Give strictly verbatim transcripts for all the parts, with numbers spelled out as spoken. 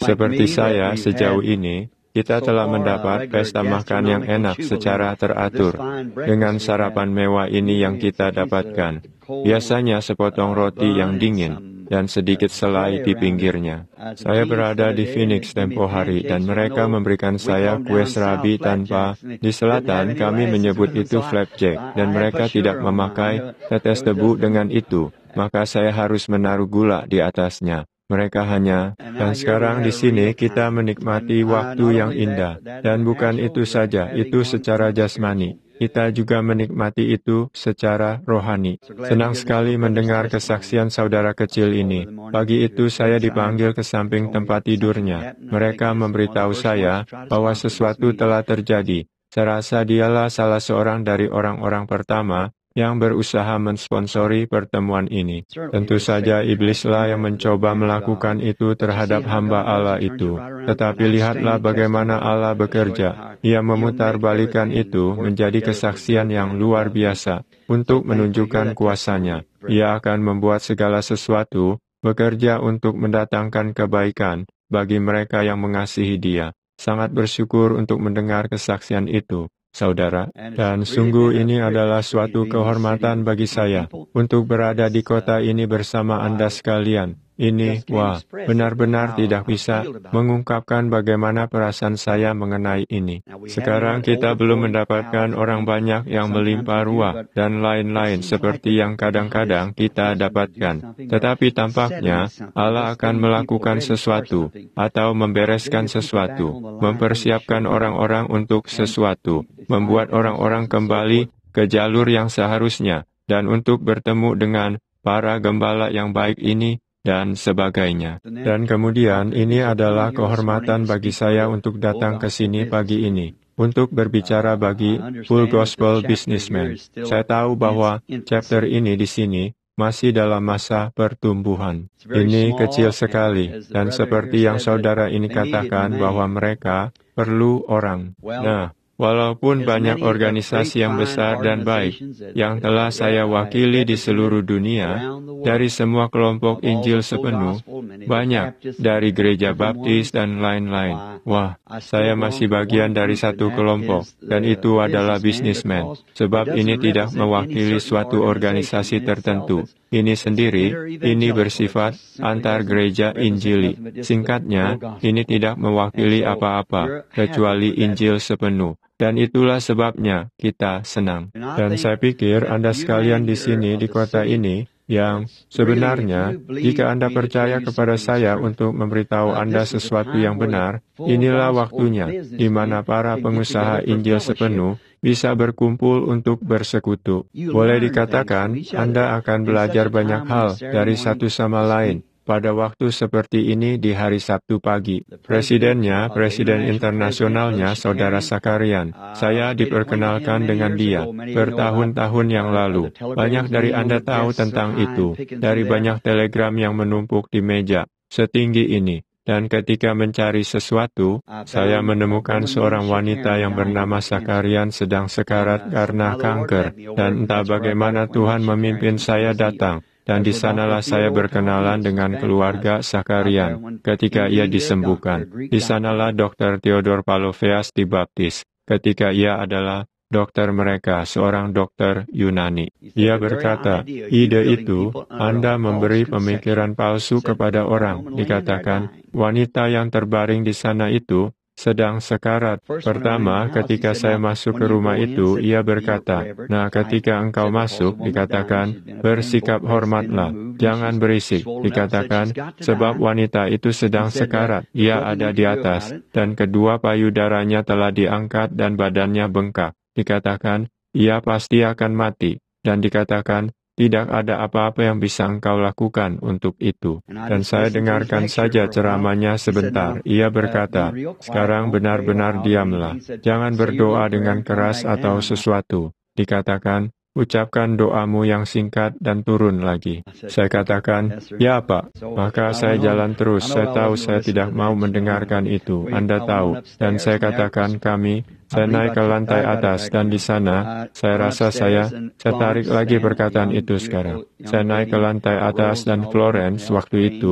Seperti saya, sejauh ini, kita telah mendapat pesta makan yang enak secara teratur. Dengan sarapan mewah ini yang kita dapatkan, biasanya sepotong roti yang dingin dan sedikit selai di pinggirnya. Saya berada di Phoenix tempo hari dan mereka memberikan saya kue serabi tanpa, di selatan kami menyebut itu flapjack, dan mereka tidak memakai tetes debu dengan itu, maka saya harus menaruh gula di atasnya. Mereka hanya, dan sekarang di sini kita menikmati waktu yang indah, dan bukan itu saja, itu secara jasmani. Kita juga menikmati itu secara rohani. Senang sekali mendengar kesaksian saudara kecil ini. Pagi itu saya dipanggil ke samping tempat tidurnya. Mereka memberitahu saya bahwa sesuatu telah terjadi. Saya rasa dialah salah seorang dari orang-orang pertama yang berusaha mensponsori pertemuan ini. Tentu saja iblislah yang mencoba melakukan itu terhadap hamba Allah itu. Tetapi lihatlah bagaimana Allah bekerja. Ia memutarbalikan itu menjadi kesaksian yang luar biasa untuk menunjukkan kuasanya. Ia akan membuat segala sesuatu bekerja untuk mendatangkan kebaikan bagi mereka yang mengasihi Dia. Sangat bersyukur untuk mendengar kesaksian itu, saudara, dan sungguh ini adalah suatu kehormatan bagi saya untuk berada di kota ini bersama Anda sekalian. Ini, wah, benar-benar tidak bisa mengungkapkan bagaimana perasaan saya mengenai ini. Sekarang kita belum mendapatkan orang banyak yang melimpah ruah dan lain-lain seperti yang kadang-kadang kita dapatkan. Tetapi tampaknya Allah akan melakukan sesuatu atau membereskan sesuatu, mempersiapkan orang-orang untuk sesuatu, membuat orang-orang kembali ke jalur yang seharusnya, dan untuk bertemu dengan para gembala yang baik ini, dan sebagainya. Dan kemudian ini adalah kehormatan bagi saya untuk datang ke sini pagi ini, untuk berbicara bagi Full Gospel Businessman. Saya tahu bahwa chapter ini di sini masih dalam masa pertumbuhan. Ini kecil sekali, dan seperti yang saudara ini katakan bahwa mereka perlu orang. Nah, walaupun banyak organisasi yang besar dan baik yang telah saya wakili di seluruh dunia, dari semua kelompok Injil sepenuh, banyak dari gereja baptis dan lain-lain. Wah, saya masih bagian dari satu kelompok, dan itu adalah businessman, sebab ini tidak mewakili suatu organisasi tertentu. Ini sendiri, ini bersifat antar gereja Injili. Singkatnya, ini tidak mewakili apa-apa, kecuali Injil sepenuh. Dan itulah sebabnya kita senang. Dan saya pikir Anda sekalian di sini, di kota ini, yang sebenarnya, jika Anda percaya kepada saya untuk memberitahu Anda sesuatu yang benar, inilah waktunya di mana para pengusaha Injil sepenuh bisa berkumpul untuk bersekutu. Boleh dikatakan, Anda akan belajar banyak hal dari satu sama lain pada waktu seperti ini di hari Sabtu pagi. Presidennya, Presiden internasionalnya, Saudara Sakarian. Saya diperkenalkan dengan dia bertahun-tahun yang lalu. Banyak dari Anda tahu tentang itu, dari banyak telegram yang menumpuk di meja setinggi ini. Dan ketika mencari sesuatu, saya menemukan seorang wanita yang bernama Sakarian sedang sekarat karena kanker. Dan entah bagaimana Tuhan memimpin saya datang. Dan di sanalah saya berkenalan dengan keluarga Sakarian ketika ia disembuhkan. Di sanalah dokter Theodor Paloveas dibaptis ketika ia adalah dokter mereka, seorang dokter Yunani. Ia berkata, ide itu, Anda memberi pemikiran palsu kepada orang. Dikatakan, wanita yang terbaring di sana itu sedang sekarat. Pertama, ketika saya masuk ke rumah itu, ia berkata, nah ketika engkau masuk, dikatakan, bersikap hormatlah, jangan berisik. Dikatakan, sebab wanita itu sedang sekarat, ia ada di atas, dan kedua payudaranya telah diangkat dan badannya bengkak. Dikatakan, ia pasti akan mati. Dan dikatakan, tidak ada apa-apa yang bisa engkau lakukan untuk itu. Dan saya dengarkan saja ceramahnya sebentar. Ia berkata, sekarang benar-benar diamlah. Jangan berdoa dengan keras atau sesuatu. Dikatakan, ucapkan doamu yang singkat dan turun lagi. Saya katakan, ya Pak. Maka saya jalan terus. Saya tahu saya tidak mau mendengarkan itu. Anda tahu. Dan saya katakan kami, saya naik ke lantai atas dan di sana, saya rasa saya, saya tarik lagi perkataan itu sekarang. Saya naik ke lantai atas dan Florence waktu itu,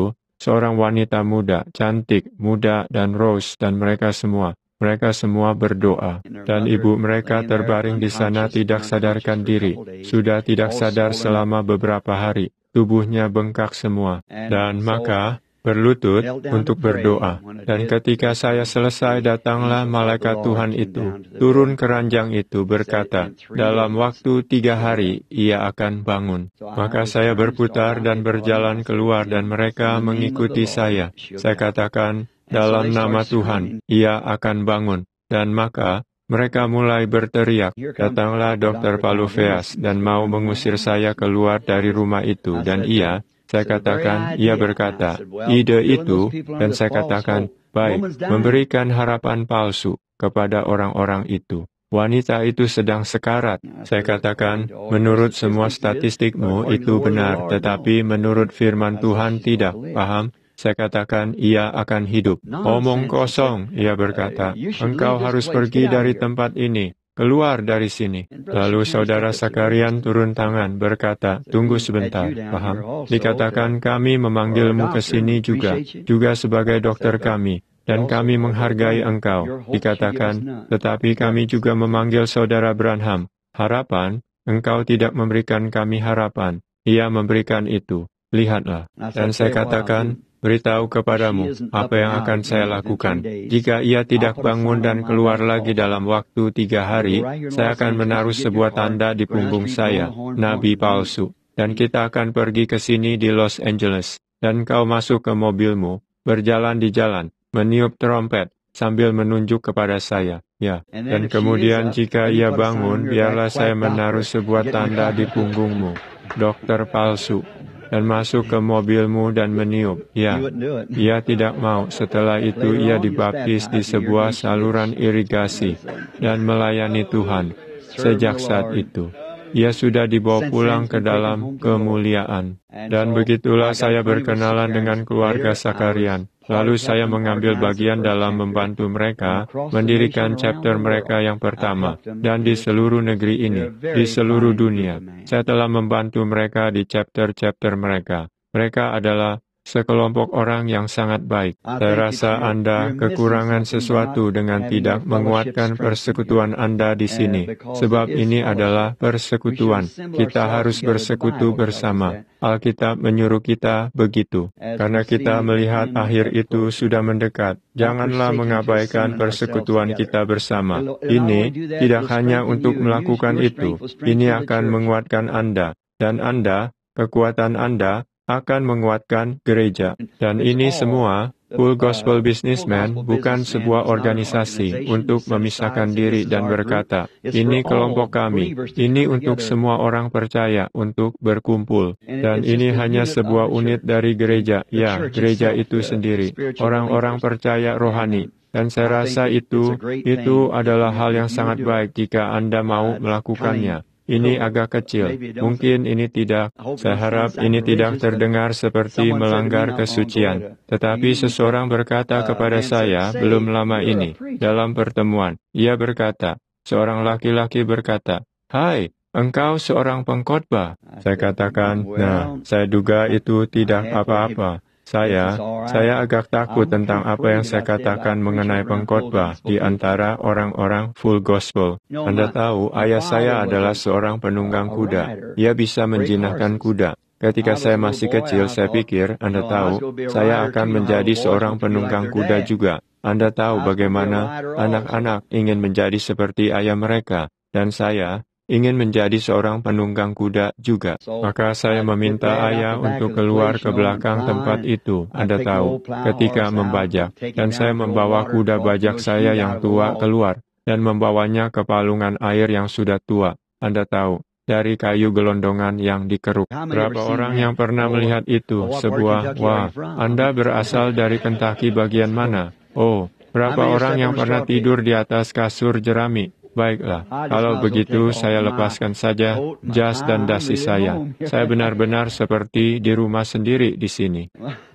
seorang wanita muda, cantik, muda, dan Rose, dan mereka semua. Mereka semua berdoa, dan ibu mereka terbaring di sana tidak sadarkan diri, sudah tidak sadar selama beberapa hari. Tubuhnya bengkak semua, dan maka berlutut untuk berdoa. Dan ketika saya selesai, datanglah malaikat Tuhan itu, turun ke ranjang itu berkata, dalam waktu tiga hari ia akan bangun. Maka saya berputar dan berjalan keluar dan mereka mengikuti saya. Saya katakan, dalam nama Tuhan, ia akan bangun. Dan maka mereka mulai berteriak, datanglah dokter Palufeas dan mau mengusir saya keluar dari rumah itu. Dan ia, saya katakan, ia berkata, ide itu, dan saya katakan, baik, memberikan harapan palsu kepada orang-orang itu. Wanita itu sedang sekarat. Saya katakan, menurut semua statistikmu itu benar, tetapi menurut firman Tuhan tidak, paham? Saya katakan, ia akan hidup. Omong kosong, ia berkata, engkau harus pergi dari tempat ini. Keluar dari sini. Lalu saudara Sakarian turun tangan berkata, tunggu sebentar, paham? Dikatakan kami memanggilmu ke sini juga, juga sebagai dokter kami, dan kami menghargai engkau. Dikatakan, tetapi kami juga memanggil saudara Branham. Harapan, engkau tidak memberikan kami harapan. Ia memberikan itu. Lihatlah. Dan saya katakan, beritahu kepadamu apa yang akan saya lakukan. Jika ia tidak bangun dan keluar lagi dalam waktu tiga hari, saya akan menaruh sebuah tanda di punggung saya, nabi palsu. Dan kita akan pergi ke sini di Los Angeles. Dan kau masuk ke mobilmu, berjalan di jalan, meniup trompet, sambil menunjuk kepada saya. Ya, dan kemudian jika ia bangun, biarlah saya menaruh sebuah tanda di punggungmu, dokter palsu. Dan masuk ke mobilmu dan meniup. Ya, ia tidak mau. Setelah itu ia dibaptis di sebuah saluran irigasi dan melayani Tuhan. Sejak saat itu, ia sudah dibawa pulang ke dalam kemuliaan. Dan begitulah saya berkenalan dengan keluarga Sakarian. Lalu saya mengambil bagian dalam membantu mereka mendirikan chapter mereka yang pertama. Dan di seluruh negeri ini, di seluruh dunia, saya telah membantu mereka di chapter-chapter mereka. Mereka adalah sekelompok orang yang sangat baik. Saya rasa Anda kekurangan sesuatu dengan tidak menguatkan persekutuan Anda di sini. Sebab ini adalah persekutuan. Kita harus bersekutu bersama. Alkitab menyuruh kita begitu. Karena kita melihat akhir itu sudah mendekat. Janganlah mengabaikan persekutuan kita bersama. Ini tidak hanya untuk melakukan itu. Ini akan menguatkan Anda. Dan Anda, kekuatan Anda, akan menguatkan gereja. Dan ini semua, Full Gospel Businessman bukan sebuah organisasi untuk memisahkan diri dan berkata, ini kelompok kami, ini untuk semua orang percaya untuk berkumpul. Dan ini hanya sebuah unit dari gereja, ya, gereja itu sendiri, orang-orang percaya rohani. Dan saya rasa itu, itu adalah hal yang sangat baik jika Anda mau melakukannya. Ini agak kecil, mungkin ini tidak, saya harap ini tidak terdengar seperti melanggar kesucian. Tetapi seseorang berkata kepada saya belum lama ini, dalam pertemuan, ia berkata, seorang laki-laki berkata, hai, engkau seorang pengkhotbah. Saya katakan, nah, saya duga itu tidak apa-apa. Saya, saya agak takut tentang apa yang saya katakan mengenai pengkhotbah di antara orang-orang full gospel. Anda tahu, ayah saya adalah seorang penunggang kuda. Ia bisa menjinakkan kuda. Ketika saya masih kecil, saya pikir, Anda tahu, saya akan menjadi seorang penunggang kuda juga. Anda tahu bagaimana anak-anak ingin menjadi seperti ayah mereka. Dan saya ingin menjadi seorang penunggang kuda juga. Maka saya meminta ayah untuk keluar ke belakang tempat itu, Anda tahu, ketika membajak. Dan saya membawa kuda bajak saya yang tua keluar, dan membawanya ke palungan air yang sudah tua, Anda tahu, dari kayu gelondongan yang dikeruk. Berapa orang yang pernah melihat itu? Sebuah, wah, Anda berasal dari Kentucky bagian mana? Oh, berapa orang yang pernah tidur di atas kasur jerami? Baiklah, kalau begitu saya lepaskan saja jas dan dasi saya. Saya benar-benar seperti di rumah sendiri di sini.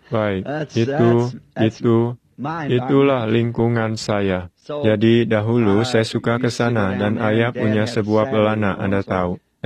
Baik, itu, itu, itulah lingkungan saya. Jadi dahulu saya suka ke sana dan ayah punya sebuah pelana, Anda tahu.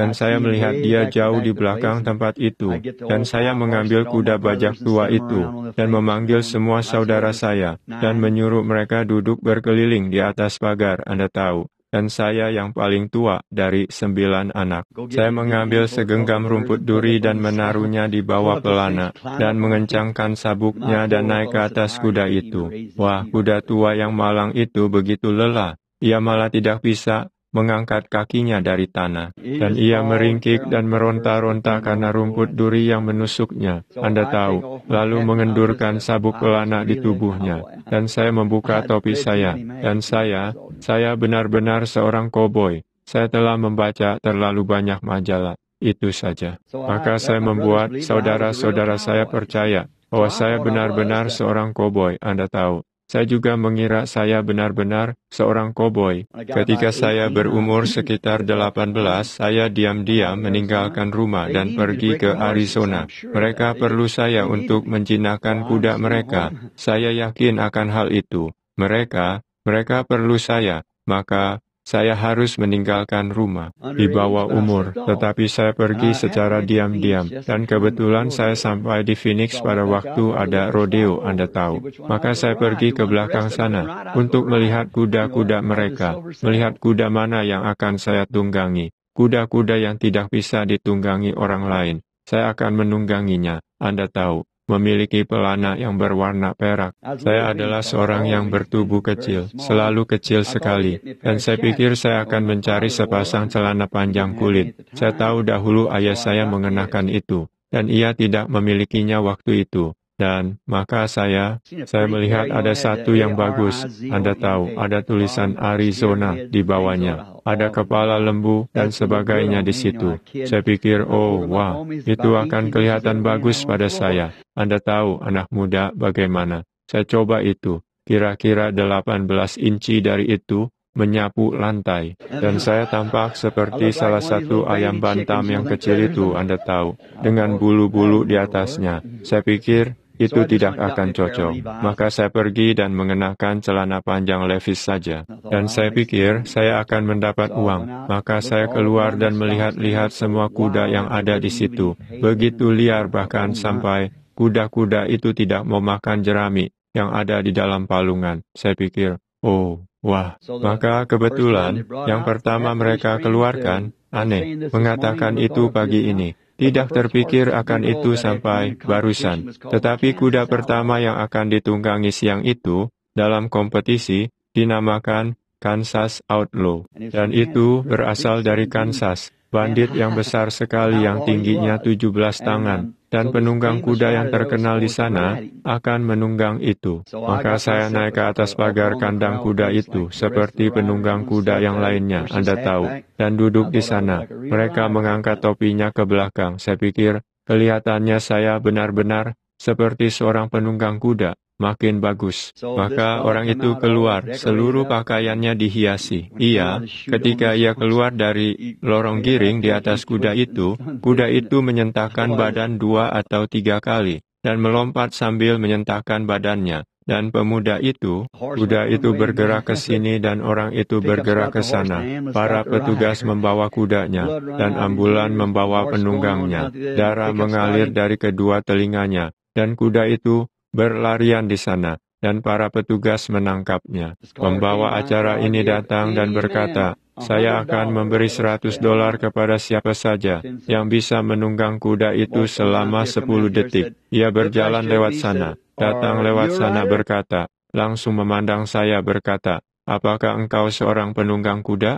dan saya melihat dia jauh di belakang tempat itu, dan saya mengambil kuda bajak tua itu, dan memanggil semua saudara saya, dan menyuruh mereka duduk berkeliling di atas pagar, Anda tahu. Dan saya yang paling tua dari sembilan anak. Saya mengambil segenggam rumput duri dan menaruhnya di bawah pelana, dan mengencangkan sabuknya dan naik ke atas kuda itu. Wah, kuda tua yang malang itu begitu lelah. Ia malah tidak bisa mengangkat kakinya dari tanah. Dan ia meringkik dan meronta-ronta karena rumput duri yang menusuknya. Anda tahu, lalu mengendurkan sabuk pelana di tubuhnya. Dan saya membuka topi saya. Dan saya, saya benar-benar seorang koboi. Saya telah membaca terlalu banyak majalah. Itu saja. Maka saya membuat saudara-saudara saya percaya bahwa saya benar-benar seorang koboi. Anda tahu. Saya juga mengira saya benar-benar seorang koboi. Ketika saya berumur sekitar delapan belas, saya diam-diam meninggalkan rumah dan pergi ke Arizona. Mereka perlu saya untuk menjinakkan kuda mereka. Saya yakin akan hal itu. Mereka, mereka perlu saya, maka saya harus meninggalkan rumah di bawah umur, tetapi saya pergi secara diam-diam, dan kebetulan saya sampai di Phoenix pada waktu ada rodeo, Anda tahu. Maka saya pergi ke belakang sana untuk melihat kuda-kuda mereka, melihat kuda mana yang akan saya tunggangi, kuda-kuda yang tidak bisa ditunggangi orang lain. Saya akan menungganginya, Anda tahu. Memiliki pelana yang berwarna perak. Saya adalah seorang yang bertubuh kecil, selalu kecil sekali, dan saya pikir saya akan mencari sepasang celana panjang kulit. Saya tahu dahulu ayah saya mengenakan itu, dan ia tidak memilikinya waktu itu. Dan maka saya, saya melihat ada satu yang bagus. Anda tahu, ada tulisan Arizona di bawahnya. Ada kepala lembu dan sebagainya di situ. Saya pikir, oh, wah, itu akan kelihatan bagus pada saya. Anda tahu, anak muda, bagaimana? Saya coba itu. Kira-kira delapan belas inci dari itu menyapu lantai. Dan saya tampak seperti salah satu ayam bantam yang kecil itu, Anda tahu, dengan bulu-bulu di atasnya. Saya pikir, itu tidak akan cocok. Maka saya pergi dan mengenakan celana panjang Levi's saja. Dan saya pikir saya akan mendapat uang. Maka saya keluar dan melihat-lihat semua kuda yang ada di situ. Begitu liar bahkan sampai kuda-kuda itu tidak mau makan jerami yang ada di dalam palungan. Saya pikir, oh, wah. Maka kebetulan yang pertama mereka keluarkan, aneh, mengatakan itu pagi ini. Tidak terpikir akan itu sampai barusan. Tetapi kuda pertama yang akan ditunggangi siang itu, dalam kompetisi, dinamakan Kansas Outlaw. Dan itu berasal dari Kansas, bandit yang besar sekali yang tingginya tujuh belas tangan. Dan penunggang kuda yang terkenal di sana akan menunggang itu. Maka saya naik ke atas pagar kandang kuda itu, seperti penunggang kuda yang lainnya, Anda tahu, dan duduk di sana. Mereka mengangkat topinya ke belakang. Saya pikir, kelihatannya saya benar-benar seperti seorang penunggang kuda. Makin bagus. Maka orang itu keluar, seluruh pakaiannya dihiasi. Ia, ketika ia keluar dari lorong giring di atas kuda itu, kuda itu menyentakkan badan dua atau tiga kali, dan melompat sambil menyentakkan badannya. Dan pemuda itu, kuda itu bergerak ke sini dan orang itu bergerak ke sana. Para petugas membawa kudanya, dan ambulan membawa penunggangnya. Darah mengalir dari kedua telinganya, dan kuda itu berlarian di sana, dan para petugas menangkapnya. Pembawa acara ini datang dan berkata, saya akan memberi seratus dolar kepada siapa saja yang bisa menunggang kuda itu selama sepuluh detik. Ia berjalan lewat sana, datang lewat sana berkata, langsung memandang saya berkata, apakah engkau seorang penunggang kuda?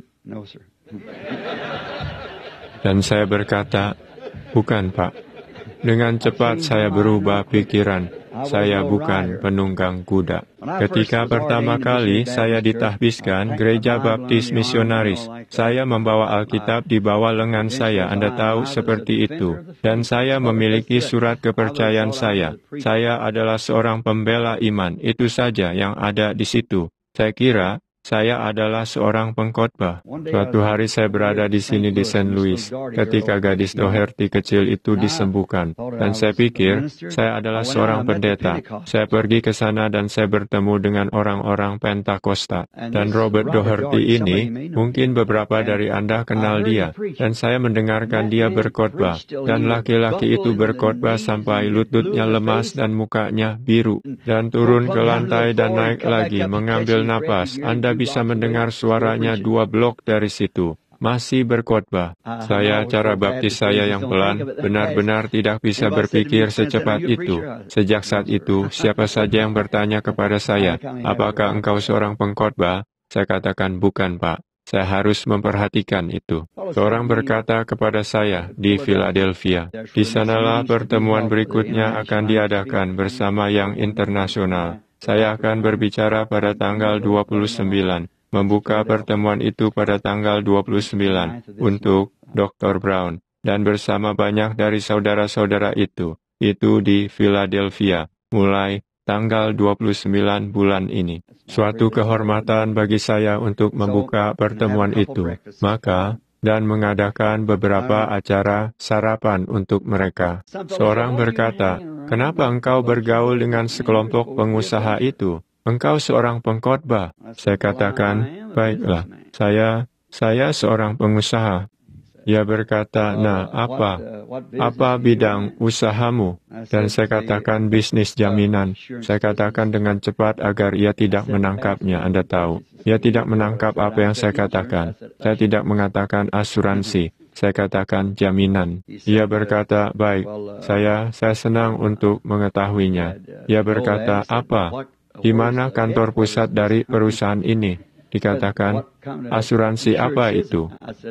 Dan saya berkata, bukan, Pak. Dengan cepat saya berubah pikiran. Saya bukan penunggang kuda. Ketika pertama kali saya ditahbiskan Gereja Baptis Misionaris, saya membawa Alkitab di bawah lengan saya, Anda tahu seperti itu. Dan saya memiliki surat kepercayaan saya. Saya adalah seorang pembela iman, itu saja yang ada di situ. Saya kira Saya adalah seorang pengkhotbah. Suatu hari saya berada di sini di Saint Louis, ketika gadis Doherty kecil itu disembuhkan. Dan saya pikir, saya adalah seorang pendeta. Saya pergi ke sana dan saya bertemu dengan orang-orang Pentakosta. Dan Robert Doherty ini, mungkin beberapa dari Anda kenal dia. Dan saya mendengarkan dia berkhotbah. Dan laki-laki itu berkhotbah sampai lututnya lemas dan mukanya biru. Dan turun ke lantai dan naik lagi, mengambil napas. Anda bisa mendengar suaranya dua blok dari situ. Masih berkhotbah. Saya, cara baptis saya yang pelan, benar-benar tidak bisa berpikir secepat itu. Sejak saat itu, siapa saja yang bertanya kepada saya, apakah engkau seorang pengkhotbah? Saya katakan, bukan, Pak. Saya harus memperhatikan itu. Seorang berkata kepada saya di Philadelphia, di sanalah pertemuan berikutnya akan diadakan bersama yang internasional. Saya akan berbicara pada tanggal dua puluh sembilan, membuka pertemuan itu pada tanggal dua puluh sembilan untuk doktor Brown, dan bersama banyak dari saudara-saudara itu, itu di Philadelphia, mulai tanggal dua puluh sembilan bulan ini. Suatu kehormatan bagi saya untuk membuka pertemuan itu, maka dan mengadakan beberapa acara sarapan untuk mereka. Seorang berkata, kenapa engkau bergaul dengan sekelompok pengusaha itu? Engkau seorang pengkhotbah. Saya katakan, baiklah, saya saya seorang pengusaha. Ia berkata, nah, apa? Apa bidang usahamu? Dan saya katakan bisnis jaminan. Saya katakan dengan cepat agar ia tidak menangkapnya, Anda tahu. Ia tidak menangkap apa yang saya katakan. Saya tidak mengatakan asuransi. Saya katakan jaminan. Ia berkata, baik, saya saya senang untuk mengetahuinya. Ia berkata, apa? Di mana kantor pusat dari perusahaan ini? Dikatakan, asuransi apa itu?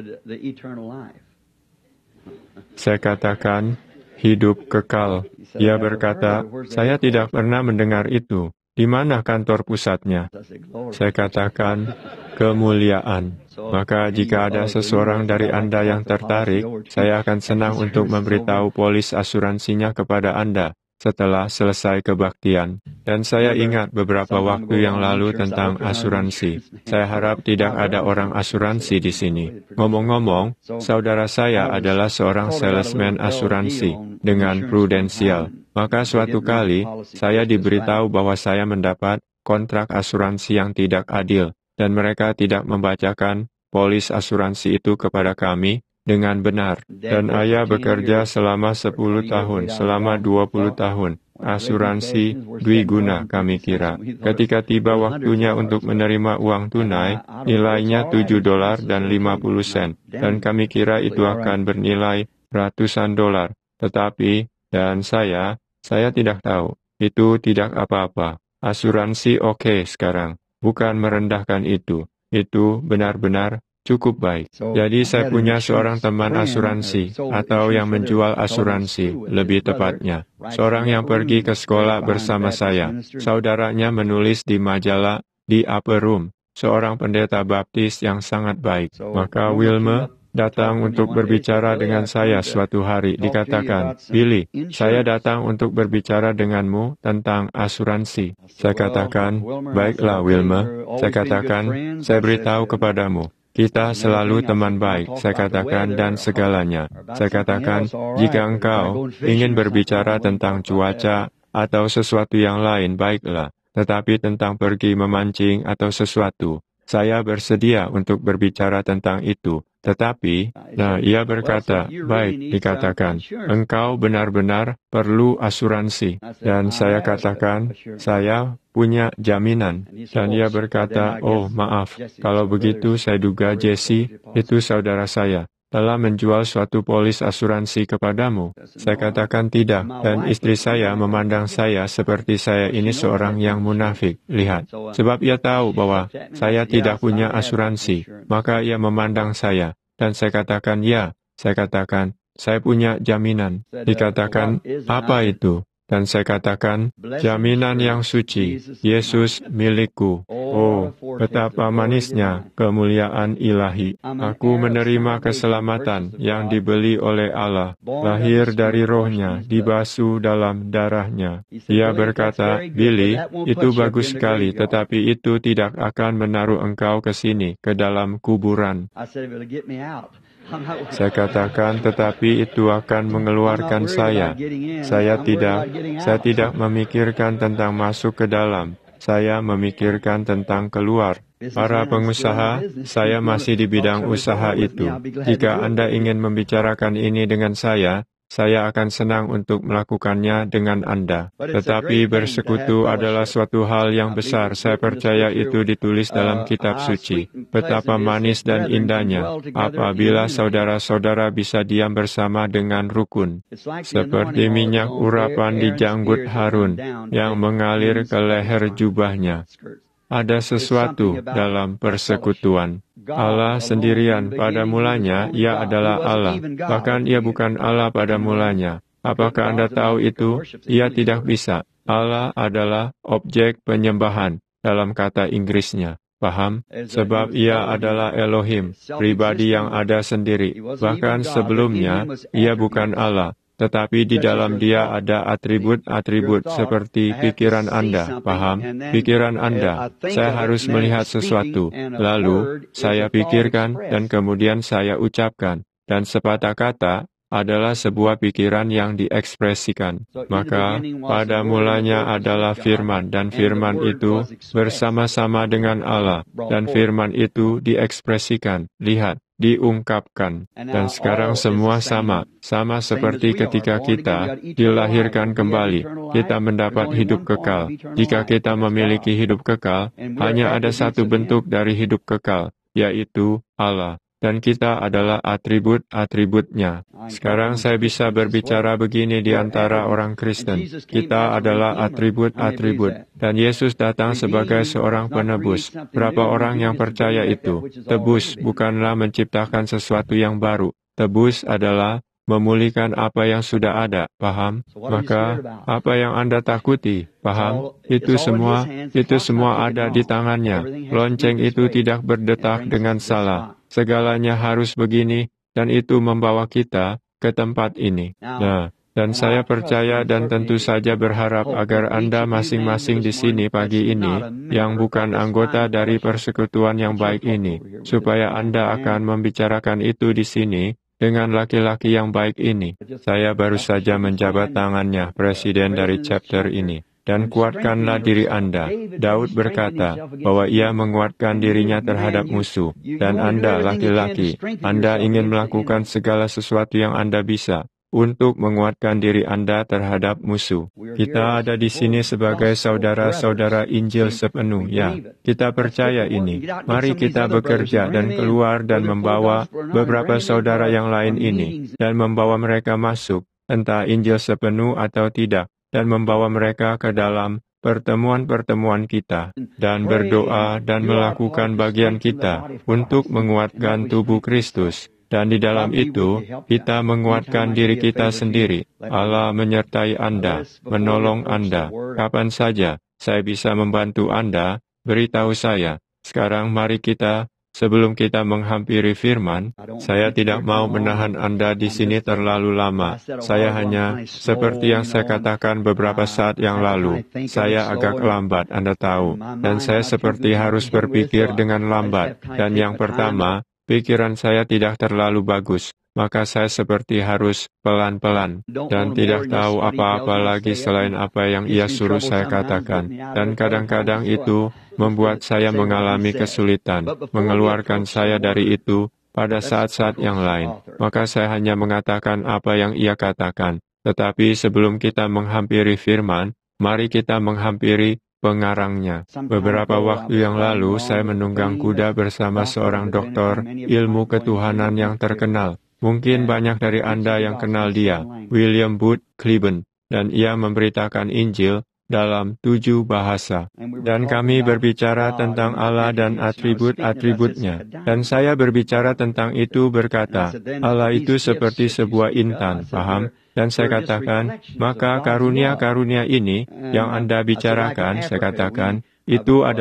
Saya katakan, hidup kekal. Ia berkata, saya tidak pernah mendengar itu. Di mana kantor pusatnya? Saya katakan, kemuliaan. Maka jika ada seseorang dari Anda yang tertarik, saya akan senang untuk memberitahu polis asuransinya kepada Anda setelah selesai kebaktian. Dan saya ingat beberapa waktu yang lalu tentang asuransi. Saya harap tidak ada orang asuransi di sini. Ngomong-ngomong, saudara saya adalah seorang salesman asuransi dengan Prudential. Maka suatu kali, saya diberitahu bahwa saya mendapat kontrak asuransi yang tidak adil, dan mereka tidak membacakan polis asuransi itu kepada kami dengan benar. Dan ayah bekerja selama sepuluh tahun, selama dua puluh tahun. Asuransi dwiguna kami kira. Ketika tiba waktunya untuk menerima uang tunai, nilainya tujuh dolar dan lima puluh sen. Dan kami kira itu akan bernilai ratusan dolar. Tetapi, dan saya, saya tidak tahu. Itu tidak apa-apa. Asuransi oke sekarang. Bukan merendahkan itu. Itu benar-benar cukup baik. Jadi saya punya seorang teman asuransi, atau yang menjual asuransi, lebih tepatnya. Seorang yang pergi ke sekolah bersama saya. Saudaranya menulis di majalah, di Upper Room, seorang pendeta baptis yang sangat baik. Maka Wilma datang untuk berbicara dengan saya suatu hari. Dikatakan, Billy, saya datang untuk berbicara denganmu tentang asuransi. Saya katakan, baiklah Wilma. Saya katakan, saya beritahu kepadamu. Kita selalu teman baik, saya katakan, dan segalanya. Saya katakan, jika engkau ingin berbicara tentang cuaca atau sesuatu yang lain, baiklah. Tetapi tentang pergi memancing atau sesuatu, saya bersedia untuk berbicara tentang itu. Tetapi, nah ia berkata, baik, dikatakan, engkau benar-benar perlu asuransi. Dan saya katakan, saya punya jaminan. Dan ia berkata, oh maaf, kalau begitu saya duga Jesse, itu saudara saya, telah menjual suatu polis asuransi kepadamu. Saya katakan tidak, dan istri saya memandang saya seperti saya ini seorang yang munafik. Lihat, sebab ia tahu bahwa saya tidak punya asuransi, maka ia memandang saya. Dan saya katakan, ya, saya katakan, saya punya jaminan. Dikatakan, apa itu? Dan saya katakan, jaminan yang suci, Yesus milikku. Oh, betapa manisnya kemuliaan ilahi. Aku menerima keselamatan yang dibeli oleh Allah, lahir dari rohnya, dibasuh dalam darahnya. Dia berkata, Billy, itu bagus sekali, tetapi itu tidak akan menaruh engkau ke sini, ke dalam kuburan. Saya katakan, tetapi itu akan mengeluarkan saya. Saya tidak, saya tidak memikirkan tentang masuk ke dalam. Saya memikirkan tentang keluar. Para pengusaha, saya masih di bidang usaha itu. Jika Anda ingin membicarakan ini dengan saya, saya akan senang untuk melakukannya dengan Anda. Tetapi bersekutu adalah suatu hal yang besar. Saya percaya itu ditulis dalam kitab suci. Betapa manis dan indahnya apabila saudara-saudara bisa diam bersama dengan rukun. Seperti minyak urapan di janggut Harun yang mengalir ke leher jubahnya. Ada sesuatu dalam persekutuan. Allah sendirian pada mulanya, Ia adalah Allah. Bahkan Ia bukan Allah pada mulanya. Apakah Anda tahu itu? Ia tidak bisa. Allah adalah objek penyembahan dalam kata Inggrisnya. Paham? Sebab Ia adalah Elohim, pribadi yang ada sendiri. Bahkan sebelumnya, Ia bukan Allah. Tetapi di dalam Dia ada atribut-atribut seperti pikiran Anda, paham? Pikiran Anda, saya harus melihat sesuatu, lalu saya pikirkan dan kemudian saya ucapkan. Dan sepatah kata adalah sebuah pikiran yang diekspresikan. Maka pada mulanya adalah firman, dan firman itu bersama-sama dengan Allah, dan firman itu diekspresikan. Lihat, diungkapkan. Dan sekarang semua sama, sama seperti ketika kita dilahirkan kembali, kita mendapat hidup kekal. Jika kita memiliki hidup kekal, hanya ada satu bentuk dari hidup kekal, yaitu Allah. Dan kita adalah atribut-atributnya. Sekarang saya bisa berbicara begini di antara orang Kristen. Kita adalah atribut-atribut. Dan Yesus datang sebagai seorang penebus. Berapa orang yang percaya itu? Tebus bukanlah menciptakan sesuatu yang baru. Tebus adalah memulihkan apa yang sudah ada, paham? Maka, apa yang Anda takuti, paham? Itu semua, itu semua ada di tangannya. Lonceng itu tidak berdetak dengan salah. Segalanya harus begini, dan itu membawa kita ke tempat ini. Nah, dan saya percaya dan tentu saja berharap agar Anda masing-masing di sini pagi ini, yang bukan anggota dari persekutuan yang baik ini, supaya Anda akan membicarakan itu di sini, dengan laki-laki yang baik ini. Saya baru saja menjabat tangannya, presiden dari chapter ini. Dan kuatkanlah diri Anda. Daud berkata bahwa ia menguatkan dirinya terhadap musuh. Dan Anda, laki-laki, Anda ingin melakukan segala sesuatu yang Anda bisa untuk menguatkan diri Anda terhadap musuh. Kita ada di sini sebagai saudara-saudara Injil sepenuhnya. Kita percaya ini. Mari kita bekerja dan keluar dan membawa beberapa saudara yang lain ini, dan membawa mereka masuk, entah Injil sepenuh atau tidak, dan membawa mereka ke dalam pertemuan-pertemuan kita, dan berdoa dan melakukan bagian kita untuk menguatkan tubuh Kristus. Dan di dalam itu, kita menguatkan diri kita sendiri. Allah menyertai Anda, menolong Anda. Kapan saja saya bisa membantu Anda, beritahu saya. Sekarang mari kita, sebelum kita menghampiri firman, saya tidak mau menahan Anda di sini terlalu lama. Saya hanya, seperti yang saya katakan beberapa saat yang lalu, saya agak lambat, Anda tahu. Dan saya seperti harus berpikir dengan lambat. Dan yang pertama, pikiran saya tidak terlalu bagus, maka saya seperti harus pelan-pelan, dan tidak tahu apa-apa lagi selain apa yang ia suruh saya katakan. Dan kadang-kadang itu membuat saya mengalami kesulitan, mengeluarkan saya dari itu pada saat-saat yang lain. Maka saya hanya mengatakan apa yang ia katakan. Tetapi sebelum kita menghampiri firman, mari kita menghampiri pengarangnya. Beberapa waktu yang lalu, saya menunggang kuda bersama seorang doktor ilmu ketuhanan yang terkenal. Mungkin banyak dari Anda yang kenal dia, William Booth Cliburn, dan ia memberitakan Injil dalam tujuh bahasa. Dan kami berbicara tentang Allah dan atribut-atributnya. Dan saya berbicara tentang itu berkata, Allah itu seperti sebuah intan, paham? Dan saya katakan, maka karunia-karunia ini yang Anda bicarakan, saya katakan, itu adalah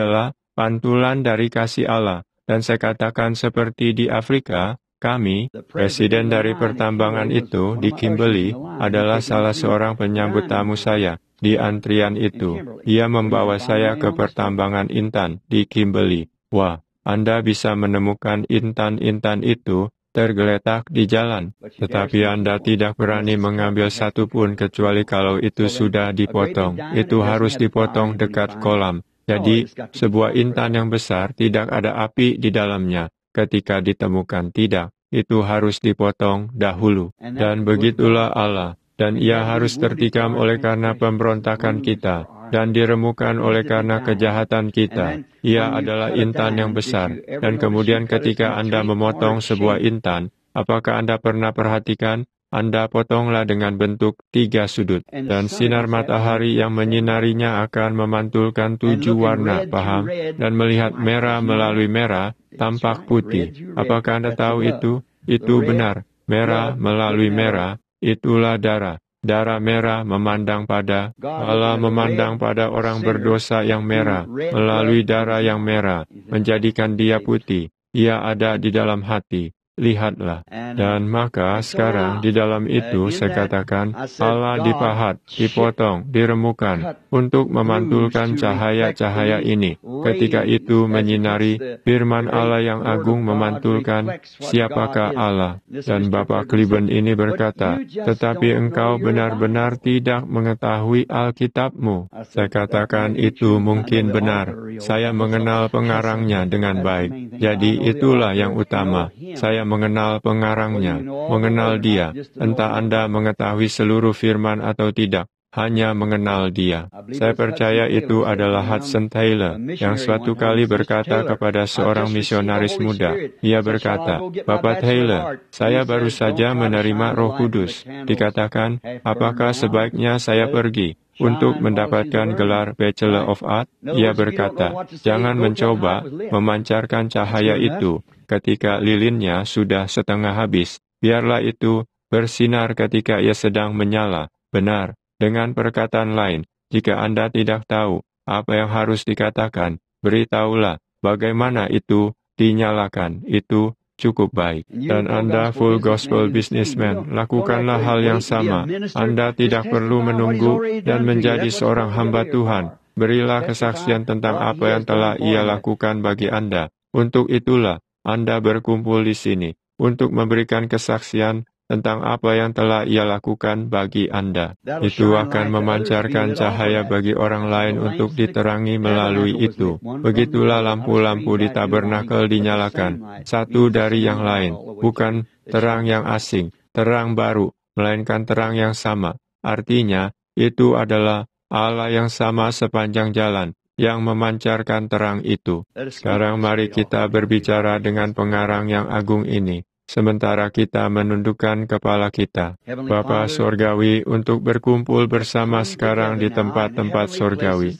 pantulan dari kasih Allah. Dan saya katakan seperti di Afrika, kami, presiden dari pertambangan itu di Kimberley, adalah salah seorang penyambut tamu saya di antrian itu. Ia membawa saya ke pertambangan intan di Kimberley. Wah, Anda bisa menemukan intan-intan itu tergeletak di jalan, tetapi Anda tidak berani mengambil satu pun kecuali kalau itu sudah dipotong. Itu harus dipotong dekat kolam. Jadi, sebuah intan yang besar tidak ada api di dalamnya. Ketika ditemukan tidak, itu harus dipotong dahulu. Dan begitulah Allah. Dan ia harus tertikam oleh karena pemberontakan kita, dan diremukan oleh karena kejahatan kita. Ia adalah intan yang besar. Dan kemudian ketika Anda memotong sebuah intan, apakah Anda pernah perhatikan? Anda potonglah dengan bentuk tiga sudut, dan sinar matahari yang menyinarinya akan memantulkan tujuh warna, paham? Dan melihat merah melalui merah, tampak putih. Apakah Anda tahu itu? Itu benar. Merah melalui merah, itulah darah. Darah merah memandang pada, Allah memandang pada orang berdosa yang merah, melalui darah yang merah, menjadikan dia putih. Ia ada di dalam hati. Lihatlah. Dan maka sekarang di dalam itu saya katakan Allah dipahat, dipotong, diremukan untuk memantulkan cahaya-cahaya ini. Ketika itu menyinari firman Allah yang agung memantulkan siapakah Allah. Dan Bapak Cliburn ini berkata, tetapi engkau benar-benar tidak mengetahui Alkitabmu. Saya katakan itu mungkin benar. Saya mengenal pengarangnya dengan baik. Jadi itulah yang utama. Saya mengenal pengarangnya, mengenal dia. Entah Anda mengetahui seluruh firman atau tidak, hanya mengenal dia. Saya percaya itu adalah Hudson Taylor, yang suatu kali berkata kepada seorang misionaris muda. Ia berkata, Bapak Taylor, saya baru saja menerima Roh Kudus. Dikatakan, apakah sebaiknya saya pergi untuk mendapatkan gelar Bachelor of Art? Ia berkata, jangan mencoba memancarkan cahaya itu ketika lilinnya sudah setengah habis. Biarlah itu bersinar ketika ia sedang menyala. Benar, dengan perkataan lain, jika Anda tidak tahu apa yang harus dikatakan, beritahulah bagaimana itu dinyalakan. Itu cukup baik. Dan Anda full gospel businessman, lakukanlah hal yang sama. Anda tidak perlu menunggu dan menjadi seorang hamba Tuhan. Berilah kesaksian tentang apa yang telah Ia lakukan bagi Anda. Untuk itulah Anda berkumpul di sini, untuk memberikan kesaksian tentang apa yang telah Ia lakukan bagi Anda. Itu akan memancarkan cahaya bagi orang lain untuk diterangi melalui itu. Begitulah lampu-lampu di tabernakel dinyalakan, satu dari yang lain, bukan terang yang asing, terang baru, melainkan terang yang sama. Artinya, itu adalah Allah yang sama sepanjang jalan, yang memancarkan terang itu. Sekarang mari kita berbicara dengan pengarang yang agung ini, sementara kita menundukkan kepala kita. Bapa Surgawi, untuk berkumpul bersama sekarang di tempat-tempat surgawi.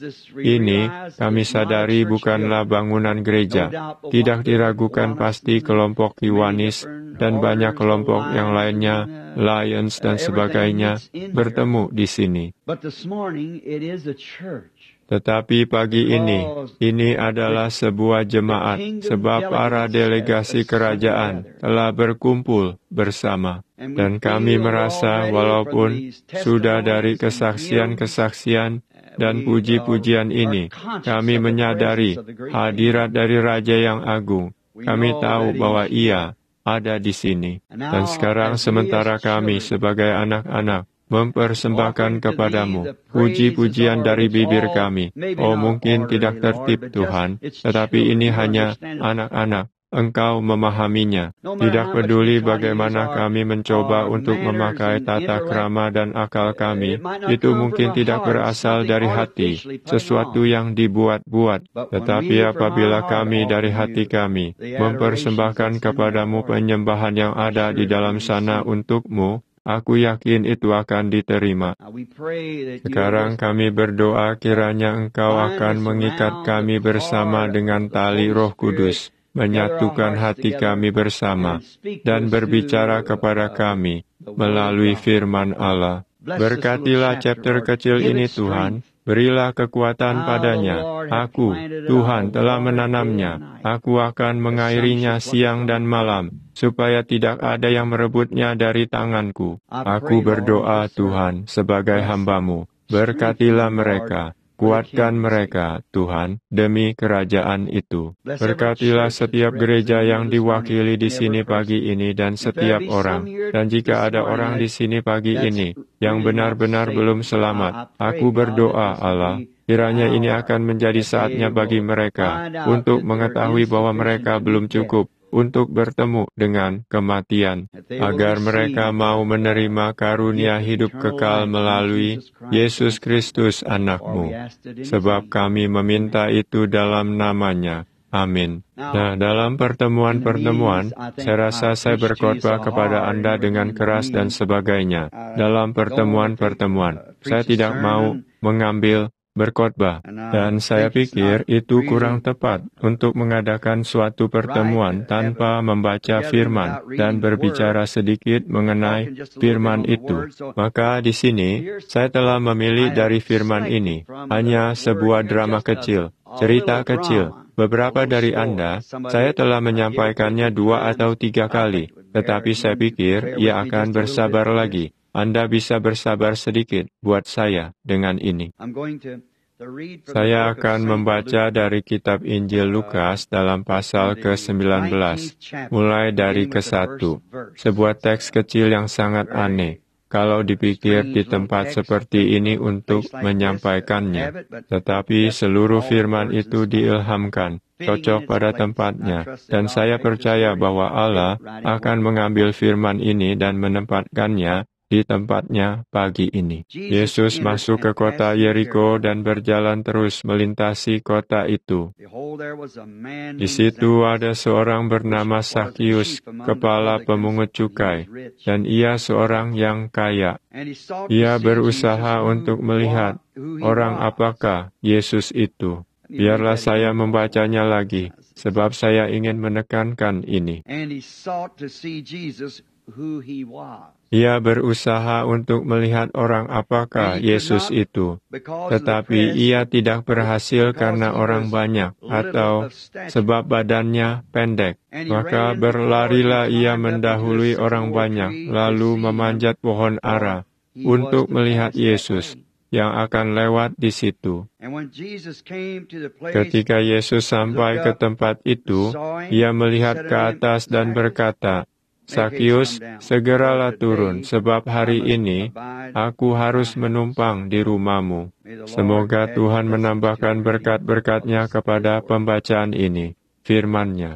Ini, kami sadari bukanlah bangunan gereja. Tidak diragukan pasti kelompok Kiwanis dan banyak kelompok yang lainnya, Lions dan sebagainya, bertemu di sini. Tetapi pagi ini, ini adalah sebuah jemaat, sebab para delegasi kerajaan telah berkumpul bersama. Dan kami merasa walaupun sudah dari kesaksian-kesaksian dan puji-pujian ini, kami menyadari hadirat dari Raja yang Agung. Kami tahu bahwa Ia ada di sini. Dan sekarang sementara kami sebagai anak-anak mempersembahkan kepadamu puji-pujian dari bibir kami. Oh, mungkin tidak tertib Tuhan, tetapi ini hanya anak-anak. Engkau memahaminya. Tidak peduli bagaimana kami mencoba untuk memakai tata krama dan akal kami, itu mungkin tidak berasal dari hati, sesuatu yang dibuat-buat. Tetapi apabila kami dari hati kami mempersembahkan kepadamu penyembahan yang ada di dalam sana untukmu, aku yakin itu akan diterima. Sekarang kami berdoa kiranya Engkau akan mengikat kami bersama dengan tali Roh Kudus, menyatukan hati kami bersama, dan berbicara kepada kami melalui firman Allah. Berkatilah chapter kecil ini Tuhan, Berilah kekuatan padanya. Aku, Tuhan, telah menanamnya. Aku akan mengairinya siang dan malam, supaya tidak ada yang merebutnya dari tanganku. Aku berdoa, Tuhan, sebagai hamba-Mu. Berkatilah mereka. Kuatkan mereka, Tuhan, demi kerajaan itu. Berkatilah setiap gereja yang diwakili di sini pagi ini dan setiap orang. Dan jika ada orang di sini pagi ini yang benar-benar belum selamat, aku berdoa, Allah, kiranya ini akan menjadi saatnya bagi mereka untuk mengetahui bahwa mereka belum cukup untuk bertemu dengan kematian, agar mereka mau menerima karunia hidup kekal melalui Yesus Kristus anak-Mu. Sebab kami meminta itu dalam nama-Nya. Amin. Nah, dalam pertemuan-pertemuan, saya rasa saya berkhotbah kepada Anda dengan keras dan sebagainya. Dalam pertemuan-pertemuan, saya tidak mau mengambil berkhotbah, dan saya pikir itu kurang tepat untuk mengadakan suatu pertemuan tanpa membaca firman dan berbicara sedikit mengenai firman itu. Maka di sini, saya telah memilih dari firman ini, hanya sebuah drama kecil, cerita kecil. Beberapa dari Anda, saya telah menyampaikannya dua atau tiga kali, tetapi saya pikir ia akan bersabar lagi. Anda bisa bersabar sedikit buat saya dengan ini. Saya akan membaca dari kitab Injil Lukas dalam pasal ke sembilan belas, mulai dari ke satu. Sebuah teks kecil yang sangat aneh, kalau dipikir di tempat seperti ini untuk menyampaikannya. Tetapi seluruh firman itu diilhamkan, cocok pada tempatnya, dan saya percaya bahwa Allah akan mengambil firman ini dan menempatkannya di tempatnya pagi ini. Yesus masuk ke kota Yeriko dan berjalan terus melintasi kota itu. Di situ ada seorang bernama Sakius, kepala pemungut cukai, dan ia seorang yang kaya. Ia berusaha untuk melihat orang apakah Yesus itu. Biarlah saya membacanya lagi, sebab saya ingin menekankan ini. Ia berusaha untuk melihat orang apakah Yesus itu, tetapi ia tidak berhasil karena orang banyak atau sebab badannya pendek. Maka berlarilah ia mendahului orang banyak, lalu memanjat pohon ara untuk melihat Yesus yang akan lewat di situ. Ketika Yesus sampai ke tempat itu, ia melihat ke atas dan berkata, Sakius, segeralah turun, sebab hari ini aku harus menumpang di rumahmu. Semoga Tuhan menambahkan berkat-berkat-Nya kepada pembacaan ini, firman-Nya.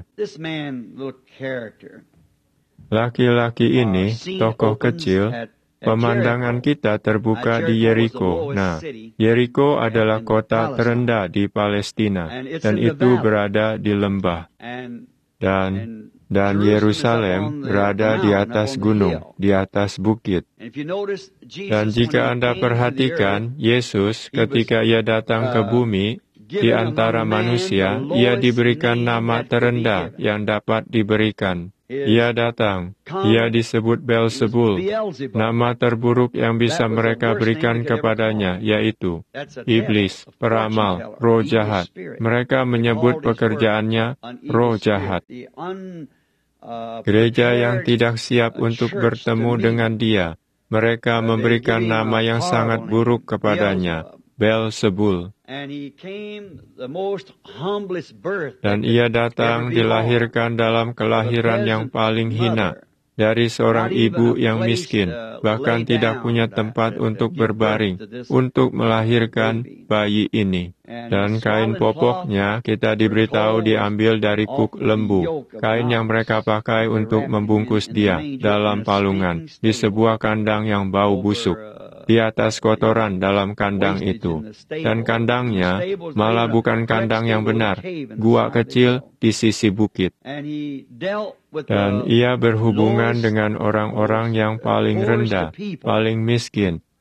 Laki-laki ini, tokoh kecil, pemandangan kita terbuka di Yeriko. Nah, Yeriko adalah kota terendah di Palestina, dan itu berada di lembah. Dan Dan Yerusalem berada di atas gunung, di atas bukit. Dan jika Anda perhatikan, Yesus ketika Ia datang ke bumi, di antara manusia, Ia diberikan nama terendah yang dapat diberikan. Ia datang, Ia disebut Beelzebul, nama terburuk yang bisa mereka berikan kepadanya, yaitu iblis, peramal, roh jahat. Mereka menyebut pekerjaannya roh jahat. Gereja yang tidak siap untuk bertemu dengan Dia, mereka memberikan nama yang sangat buruk kepadanya, Beelzebul. Dan ia datang dilahirkan dalam kelahiran yang paling hina, dari seorang ibu yang miskin, bahkan tidak punya tempat untuk berbaring, untuk melahirkan bayi ini. Dan kain popoknya kita diberitahu diambil dari puk lembu, kain yang mereka pakai untuk membungkus dia dalam palungan, di sebuah kandang yang bau busuk, di atas kotoran dalam kandang itu. Dan kandangnya malah bukan kandang yang benar, gua kecil di sisi bukit. Dan ia berhubungan dengan orang-orang yang paling rendah, paling miskin,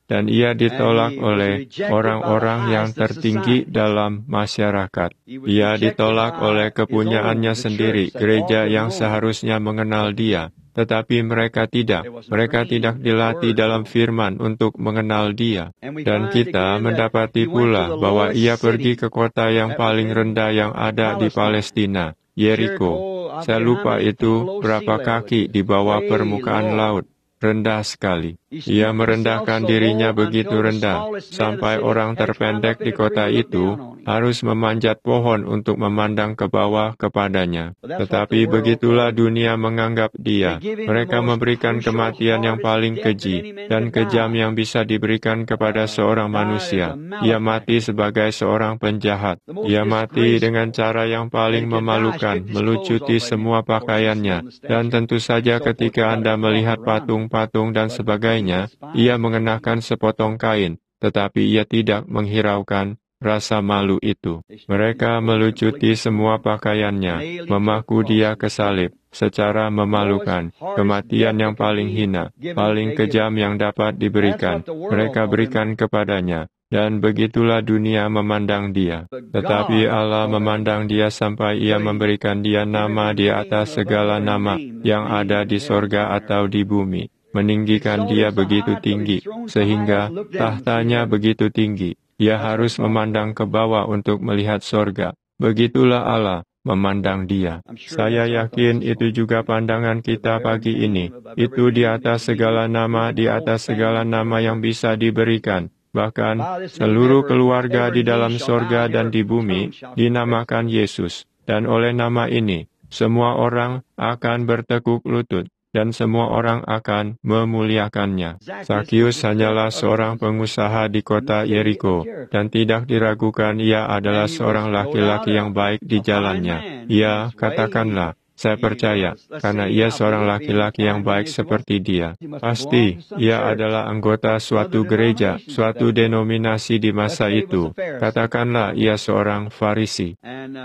dan ia ditolak oleh orang-orang yang tertinggi dalam masyarakat. Ia ditolak oleh kepunyaannya sendiri, gereja yang seharusnya mengenal dia. Tetapi mereka tidak. Mereka tidak dilatih dalam firman untuk mengenal dia. Dan kita mendapati pula bahwa ia pergi ke kota yang paling rendah yang ada di Palestina, Yeriko. Saya lupa itu berapa kaki di bawah permukaan laut. Rendah sekali. Ia merendahkan dirinya begitu rendah, sampai orang terpendek di kota itu harus memanjat pohon untuk memandang ke bawah kepadanya. Tetapi begitulah dunia menganggap dia. Mereka memberikan kematian yang paling keji dan kejam yang bisa diberikan kepada seorang manusia. Ia mati sebagai seorang penjahat. Ia mati dengan cara yang paling memalukan, melucuti semua pakaiannya. Dan tentu saja ketika Anda melihat patung-patung dan sebagainya, ia mengenakan sepotong kain, tetapi ia tidak menghiraukan rasa malu itu. Mereka melucuti semua pakaiannya, memaku dia ke salib, secara memalukan, kematian yang paling hina, paling kejam yang dapat diberikan, mereka berikan kepadanya. Dan begitulah dunia memandang dia. Tetapi Allah memandang dia sampai ia memberikan dia nama di atas segala nama yang ada di sorga atau di bumi. Meninggikan dia begitu tinggi, sehingga tahtanya begitu tinggi. Ia harus memandang ke bawah untuk melihat sorga. Begitulah Allah memandang dia. Saya yakin itu juga pandangan kita pagi ini. Itu di atas segala nama, di atas segala nama yang bisa diberikan. Bahkan seluruh keluarga di dalam sorga dan di bumi dinamakan Yesus. Dan oleh nama ini, semua orang akan bertekuk lutut. Dan semua orang akan memuliakannya. Sakius hanyalah seorang pengusaha di kota Yeriko, dan tidak diragukan ia adalah seorang laki-laki yang baik di jalannya. Ia, katakanlah, saya percaya, karena ia seorang laki-laki yang baik seperti dia. Pasti, ia adalah anggota suatu gereja, suatu denominasi di masa itu. Katakanlah, ia seorang Farisi.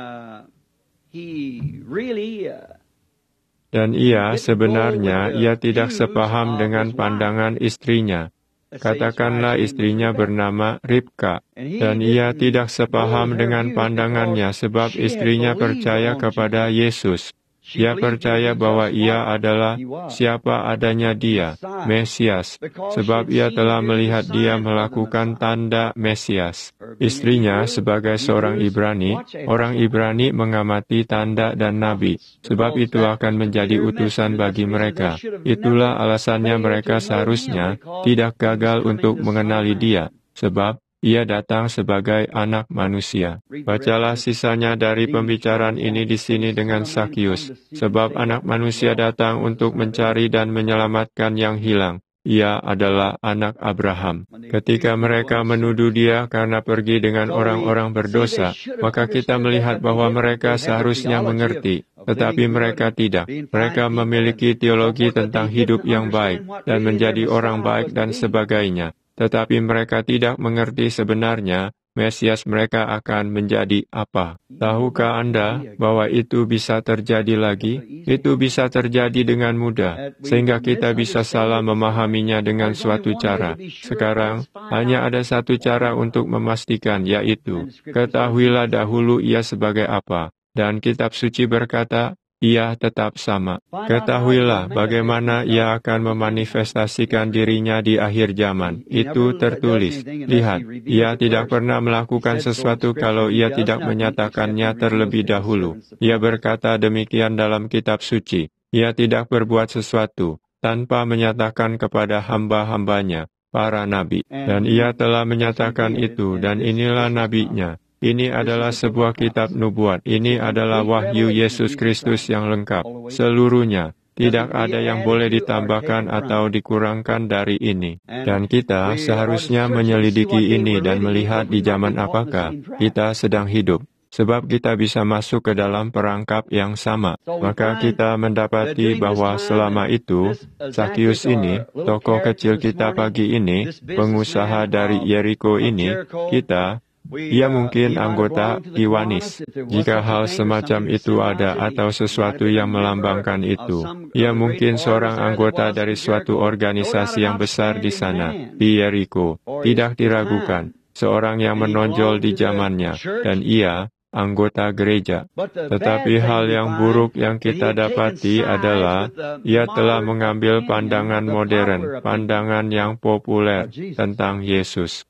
Dan ia sebenarnya ia tidak sepaham dengan pandangan istrinya. Katakanlah istrinya bernama Ribka, dan ia tidak sepaham dengan pandangannya sebab istrinya percaya kepada Yesus. Ia percaya bahwa ia adalah siapa adanya dia, Mesias, sebab ia telah melihat dia melakukan tanda Mesias. Istrinya sebagai seorang Ibrani, orang Ibrani mengamati tanda dan nabi, sebab itu akan menjadi utusan bagi mereka. Itulah alasannya mereka seharusnya tidak gagal untuk mengenali dia, sebab ia datang sebagai anak manusia. Bacalah sisanya dari pembicaraan ini di sini dengan Sakius, sebab anak manusia datang untuk mencari dan menyelamatkan yang hilang. Ia adalah anak Abraham. Ketika mereka menuduh dia karena pergi dengan orang-orang berdosa, maka kita melihat bahwa mereka seharusnya mengerti, tetapi mereka tidak. Mereka memiliki teologi tentang hidup yang baik dan menjadi orang baik dan sebagainya. Tetapi mereka tidak mengerti sebenarnya Mesias mereka akan menjadi apa. Tahukah Anda bahwa itu bisa terjadi lagi? Itu bisa terjadi dengan mudah, sehingga kita bisa salah memahaminya dengan suatu cara. Sekarang, hanya ada satu cara untuk memastikan, yaitu, ketahuilah dahulu ia sebagai apa. Dan kitab suci berkata, ia tetap sama. Ketahuilah bagaimana ia akan memanifestasikan dirinya di akhir zaman. Itu tertulis. Lihat, ia tidak pernah melakukan sesuatu kalau ia tidak menyatakannya terlebih dahulu. Ia berkata demikian dalam kitab suci. Ia tidak berbuat sesuatu tanpa menyatakan kepada hamba-hambanya, para nabi. Dan ia telah menyatakan itu, dan inilah nabinya. Ini adalah sebuah kitab nubuat. Ini adalah wahyu Yesus Kristus yang lengkap. Seluruhnya. Tidak ada yang boleh ditambahkan atau dikurangkan dari ini. Dan kita seharusnya menyelidiki ini dan melihat di zaman apakah kita sedang hidup. Sebab kita bisa masuk ke dalam perangkap yang sama. Maka kita mendapati bahwa selama itu, Sakius ini, tokoh kecil kita pagi ini, pengusaha dari Yeriko ini, kita Ia mungkin anggota Kiwanis. Jika hal semacam itu ada atau sesuatu yang melambangkan itu, ia mungkin seorang anggota dari suatu organisasi yang besar di sana, di Jericho. Tidak diragukan, seorang yang menonjol di zamannya, dan ia anggota gereja. Tetapi hal yang buruk yang kita dapati adalah ia telah mengambil pandangan modern, pandangan yang populer tentang Yesus.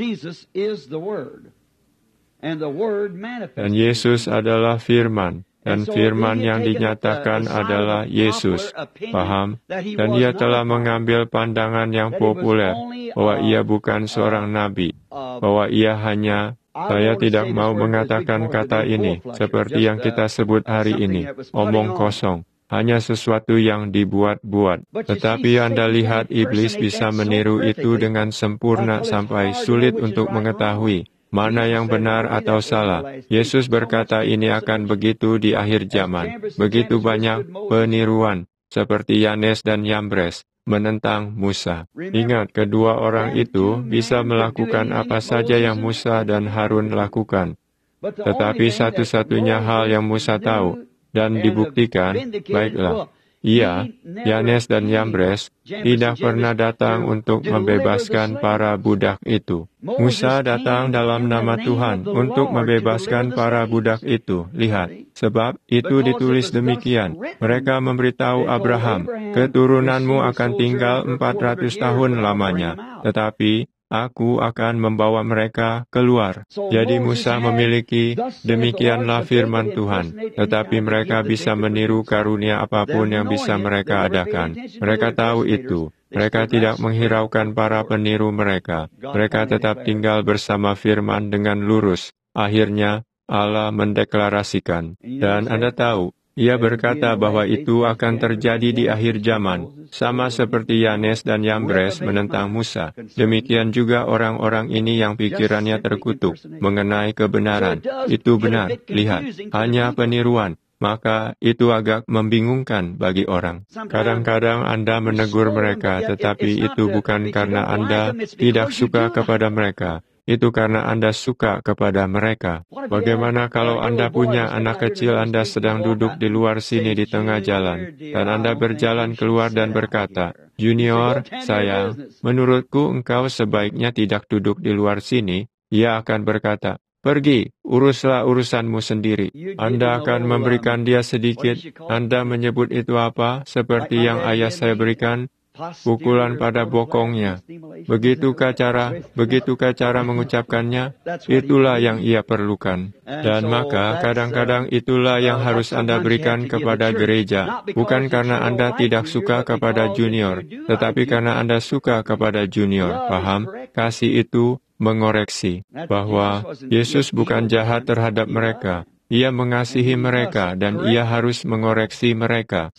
Dan Yesus adalah firman, dan firman yang dinyatakan adalah Yesus. Paham? Dan ia telah mengambil pandangan yang populer, bahwa ia bukan seorang nabi, bahwa ia hanya Saya tidak mau mengatakan kata ini, seperti yang kita sebut hari ini, omong kosong, hanya sesuatu yang dibuat-buat. Tetapi Anda lihat iblis bisa meniru itu dengan sempurna sampai sulit untuk mengetahui mana yang benar atau salah. Yesus berkata ini akan begitu di akhir zaman. Begitu banyak peniruan, seperti Yanes dan Yambres, menentang Musa. Ingat, kedua orang itu bisa melakukan apa saja yang Musa dan Harun lakukan. Tetapi satu-satunya hal yang Musa tahu dan dibuktikan, baiklah, ia, Yanes dan Yambres, tidak pernah datang untuk membebaskan para budak itu. Musa datang dalam nama Tuhan untuk membebaskan para budak itu. Lihat, sebab itu ditulis demikian. Mereka memberitahu Abraham, keturunanmu akan tinggal empat ratus tahun lamanya, tetapi Aku akan membawa mereka keluar. Jadi Musa memiliki, demikianlah firman Tuhan. Tetapi mereka bisa meniru karunia apapun yang bisa mereka adakan. Mereka tahu itu. Mereka tidak menghiraukan para peniru mereka. Mereka tetap tinggal bersama firman dengan lurus. Akhirnya, Allah mendeklarasikan. Dan Anda tahu, Ia berkata bahwa itu akan terjadi di akhir zaman, sama seperti Yanes dan Yambres menentang Musa. Demikian juga orang-orang ini yang pikirannya terkutuk mengenai kebenaran. Itu benar, lihat, hanya peniruan. Maka itu agak membingungkan bagi orang. Kadang-kadang Anda menegur mereka, tetapi itu bukan karena Anda tidak suka kepada mereka. Itu karena Anda suka kepada mereka. Bagaimana kalau Anda punya anak kecil Anda sedang duduk di luar sini di tengah jalan, dan Anda berjalan keluar dan berkata, Junior, sayang, menurutku engkau sebaiknya tidak duduk di luar sini. Ia akan berkata, pergi, uruslah urusanmu sendiri. Anda akan memberikan dia sedikit. Anda menyebut itu apa? Seperti yang ayah saya berikan, pukulan pada bokongnya. Begitukah cara, begitukah cara mengucapkannya? Itulah yang ia perlukan. Dan maka kadang-kadang itulah yang harus Anda berikan kepada gereja. Bukan karena Anda tidak suka kepada junior, tetapi karena Anda suka kepada junior. Paham? Kasih itu mengoreksi bahwa Yesus bukan jahat terhadap mereka. Ia mengasihi mereka dan ia harus mengoreksi mereka.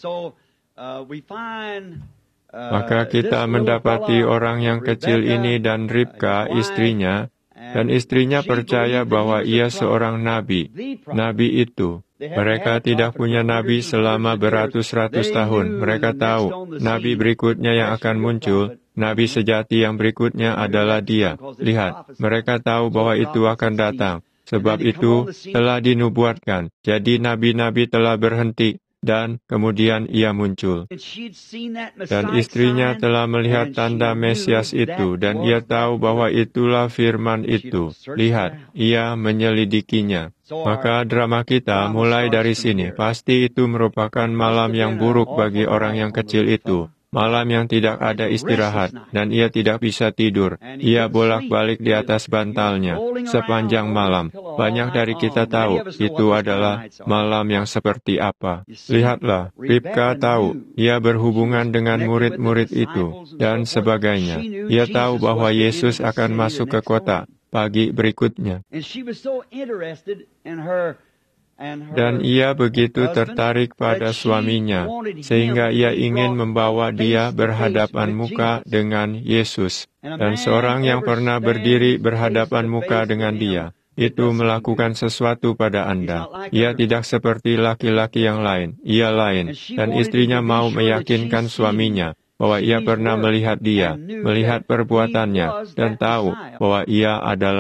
Maka kita mendapati orang yang kecil ini dan Ribka, istrinya, dan istrinya percaya bahwa ia seorang nabi. Nabi itu. Mereka tidak punya nabi selama beratus-ratus tahun. Mereka tahu, nabi berikutnya yang akan muncul, nabi sejati yang berikutnya adalah dia. Lihat, mereka tahu bahwa itu akan datang. Sebab itu telah dinubuatkan. Jadi nabi-nabi telah berhenti. Dan kemudian ia muncul. Dan istrinya telah melihat tanda Mesias itu, dan ia tahu bahwa itulah firman itu. Lihat, ia menyelidikinya. Maka drama kita mulai dari sini. Pasti itu merupakan malam yang buruk bagi orang yang kecil itu. Malam yang tidak ada istirahat, dan ia tidak bisa tidur. Ia bolak-balik di atas bantalnya sepanjang malam. Banyak dari kita tahu itu adalah malam yang seperti apa. Lihatlah, Ribka tahu, ia berhubungan dengan murid-murid itu, dan sebagainya. Ia tahu bahwa Yesus akan masuk ke kota pagi berikutnya. Dan ia begitu tertarik pada suaminya, sehingga ia ingin membawa dia berhadapan muka dengan Yesus. Dan seorang yang pernah berdiri berhadapan muka dengan dia, itu melakukan sesuatu pada Anda. Ia tidak seperti laki-laki yang lain, ia lain. Dan istrinya mau meyakinkan suaminya bahwa ia pernah melihat dia, melihat perbuatannya, dan tahu bahwa ia adalah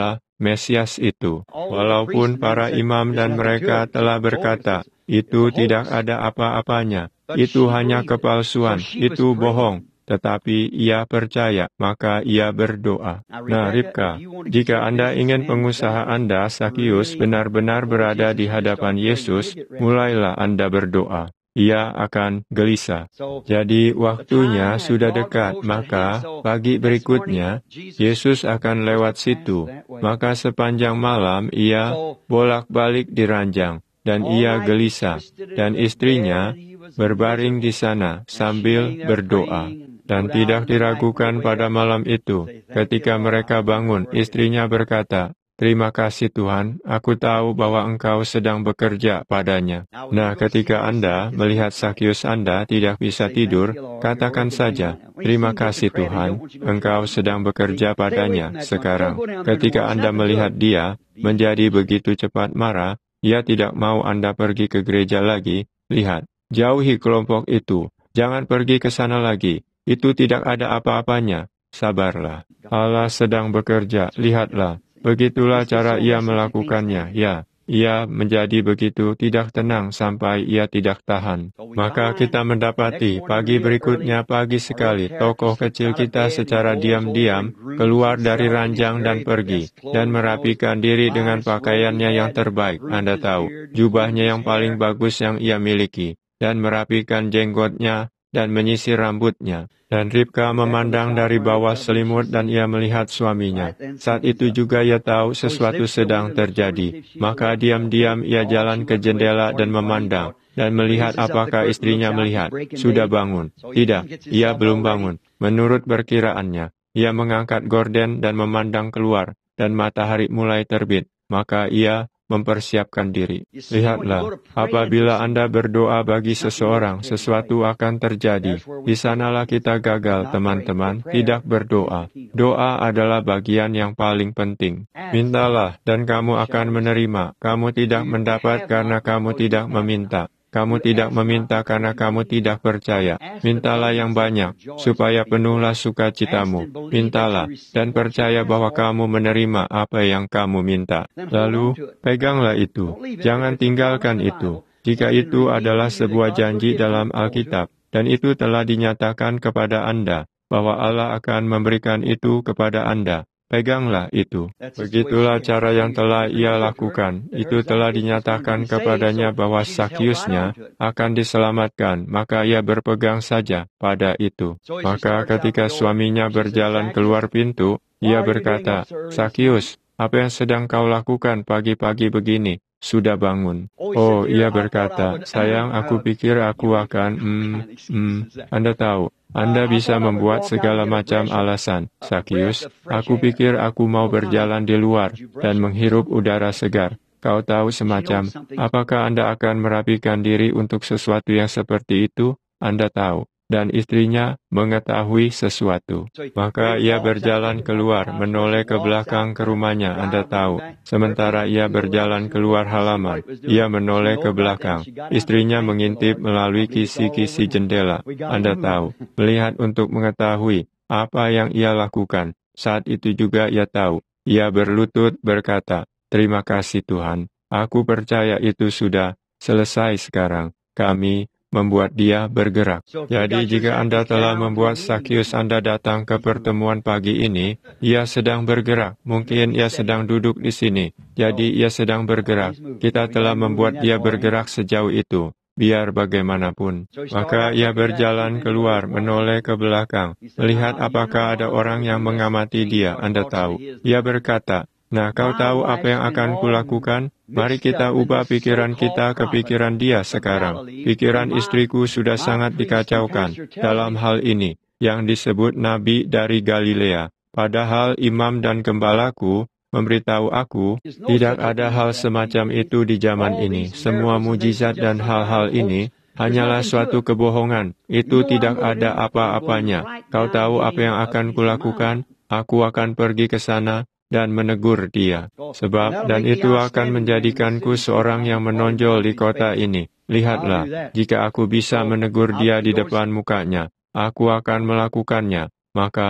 Mesias itu. Walaupun para imam dan mereka telah berkata, itu tidak ada apa-apanya, itu hanya kepalsuan, itu bohong. Tetapi ia percaya, maka ia berdoa. Nah, Ribka, jika Anda ingin pengusaha Anda, Sakius, benar-benar berada di hadapan Yesus, mulailah Anda berdoa. Ia akan gelisah. Jadi, waktunya sudah dekat, maka pagi berikutnya, Yesus akan lewat situ. Maka sepanjang malam, ia bolak-balik di ranjang, dan ia gelisah, dan istrinya berbaring di sana sambil berdoa. Dan tidak diragukan pada malam itu, ketika mereka bangun, istrinya berkata, "Terima kasih Tuhan, aku tahu bahwa Engkau sedang bekerja padanya." Nah, ketika Anda melihat Sakius Anda tidak bisa tidur, katakan saja, "Terima kasih Tuhan, Engkau sedang bekerja padanya sekarang." Ketika Anda melihat dia menjadi begitu cepat marah, ia tidak mau Anda pergi ke gereja lagi, lihat, jauhi kelompok itu, jangan pergi ke sana lagi. Itu tidak ada apa-apanya. Sabarlah. Allah sedang bekerja. Lihatlah. Begitulah cara ia melakukannya. Ya, ia menjadi begitu tidak tenang sampai ia tidak tahan. Maka kita mendapati pagi berikutnya pagi sekali tokoh kecil kita secara diam-diam keluar dari ranjang dan pergi dan merapikan diri dengan pakaiannya yang terbaik. Anda tahu, jubahnya yang paling bagus yang ia miliki, dan merapikan jenggotnya dan menyisir rambutnya. Dan Ribka memandang dari bawah selimut dan ia melihat suaminya. Saat itu juga ia tahu sesuatu sedang terjadi. Maka diam-diam ia jalan ke jendela dan memandang, dan melihat apakah istrinya melihat. Sudah bangun. Tidak, ia belum bangun. Menurut perkiraannya, ia mengangkat gorden dan memandang keluar, dan matahari mulai terbit. Maka ia mempersiapkan diri. Lihatlah, apabila Anda berdoa bagi seseorang, sesuatu akan terjadi. Di sanalah kita gagal, teman-teman, tidak berdoa. Doa adalah bagian yang paling penting. Mintalah, dan kamu akan menerima. Kamu tidak mendapat karena kamu tidak meminta. Kamu tidak meminta karena kamu tidak percaya. Mintalah yang banyak, supaya penuhlah sukacitamu. Mintalah, dan percaya bahwa kamu menerima apa yang kamu minta. Lalu, peganglah itu. Jangan tinggalkan itu. Jika itu adalah sebuah janji dalam Alkitab, dan itu telah dinyatakan kepada Anda, bahwa Allah akan memberikan itu kepada Anda. Peganglah itu. Begitulah cara yang telah ia lakukan. Itu telah dinyatakan kepadanya bahwa Sakiusnya akan diselamatkan, maka ia berpegang saja pada itu. Maka ketika suaminya berjalan keluar pintu, ia berkata, "Sakius, apa yang sedang kau lakukan pagi-pagi begini? Sudah bangun." Oh, ia berkata, "Sayang, aku pikir aku akan, hmm, hmm, Anda tahu, Anda bisa membuat segala macam alasan. Sakius, aku pikir aku mau berjalan di luar dan menghirup udara segar. Kau tahu semacam, apakah Anda akan merapikan diri untuk sesuatu yang seperti itu? Anda tahu." Dan istrinya mengetahui sesuatu. Maka ia berjalan keluar, menoleh ke belakang ke rumahnya, Anda tahu. Sementara ia berjalan keluar halaman, ia menoleh ke belakang. Istrinya mengintip melalui kisi-kisi jendela, Anda tahu, melihat untuk mengetahui apa yang ia lakukan. Saat itu juga ia tahu. Ia berlutut berkata, "Terima kasih Tuhan, aku percaya itu sudah selesai sekarang. Kami membuat dia bergerak." Jadi jika Anda telah membuat Sakius Anda datang ke pertemuan pagi ini, ia sedang bergerak. Mungkin ia sedang duduk di sini. Jadi ia sedang bergerak. Kita telah membuat dia bergerak sejauh itu, biar bagaimanapun. Maka ia berjalan keluar, menoleh ke belakang, melihat apakah ada orang yang mengamati dia. Anda tahu. Ia berkata, "Nah, kau tahu apa yang akan kulakukan? Mari kita ubah pikiran kita ke pikiran dia sekarang. Pikiran istriku sudah sangat dikacaukan dalam hal ini, yang disebut Nabi dari Galilea. Padahal imam dan gembalaku memberitahu aku, tidak ada hal semacam itu di zaman ini. Semua mujizat dan hal-hal ini hanyalah suatu kebohongan. Itu tidak ada apa-apanya. Kau tahu apa yang akan kulakukan? Aku akan pergi ke sana dan menegur dia. Sebab, dan itu akan menjadikanku seorang yang menonjol di kota ini. Lihatlah, jika aku bisa menegur dia di depan mukanya, aku akan melakukannya. Maka,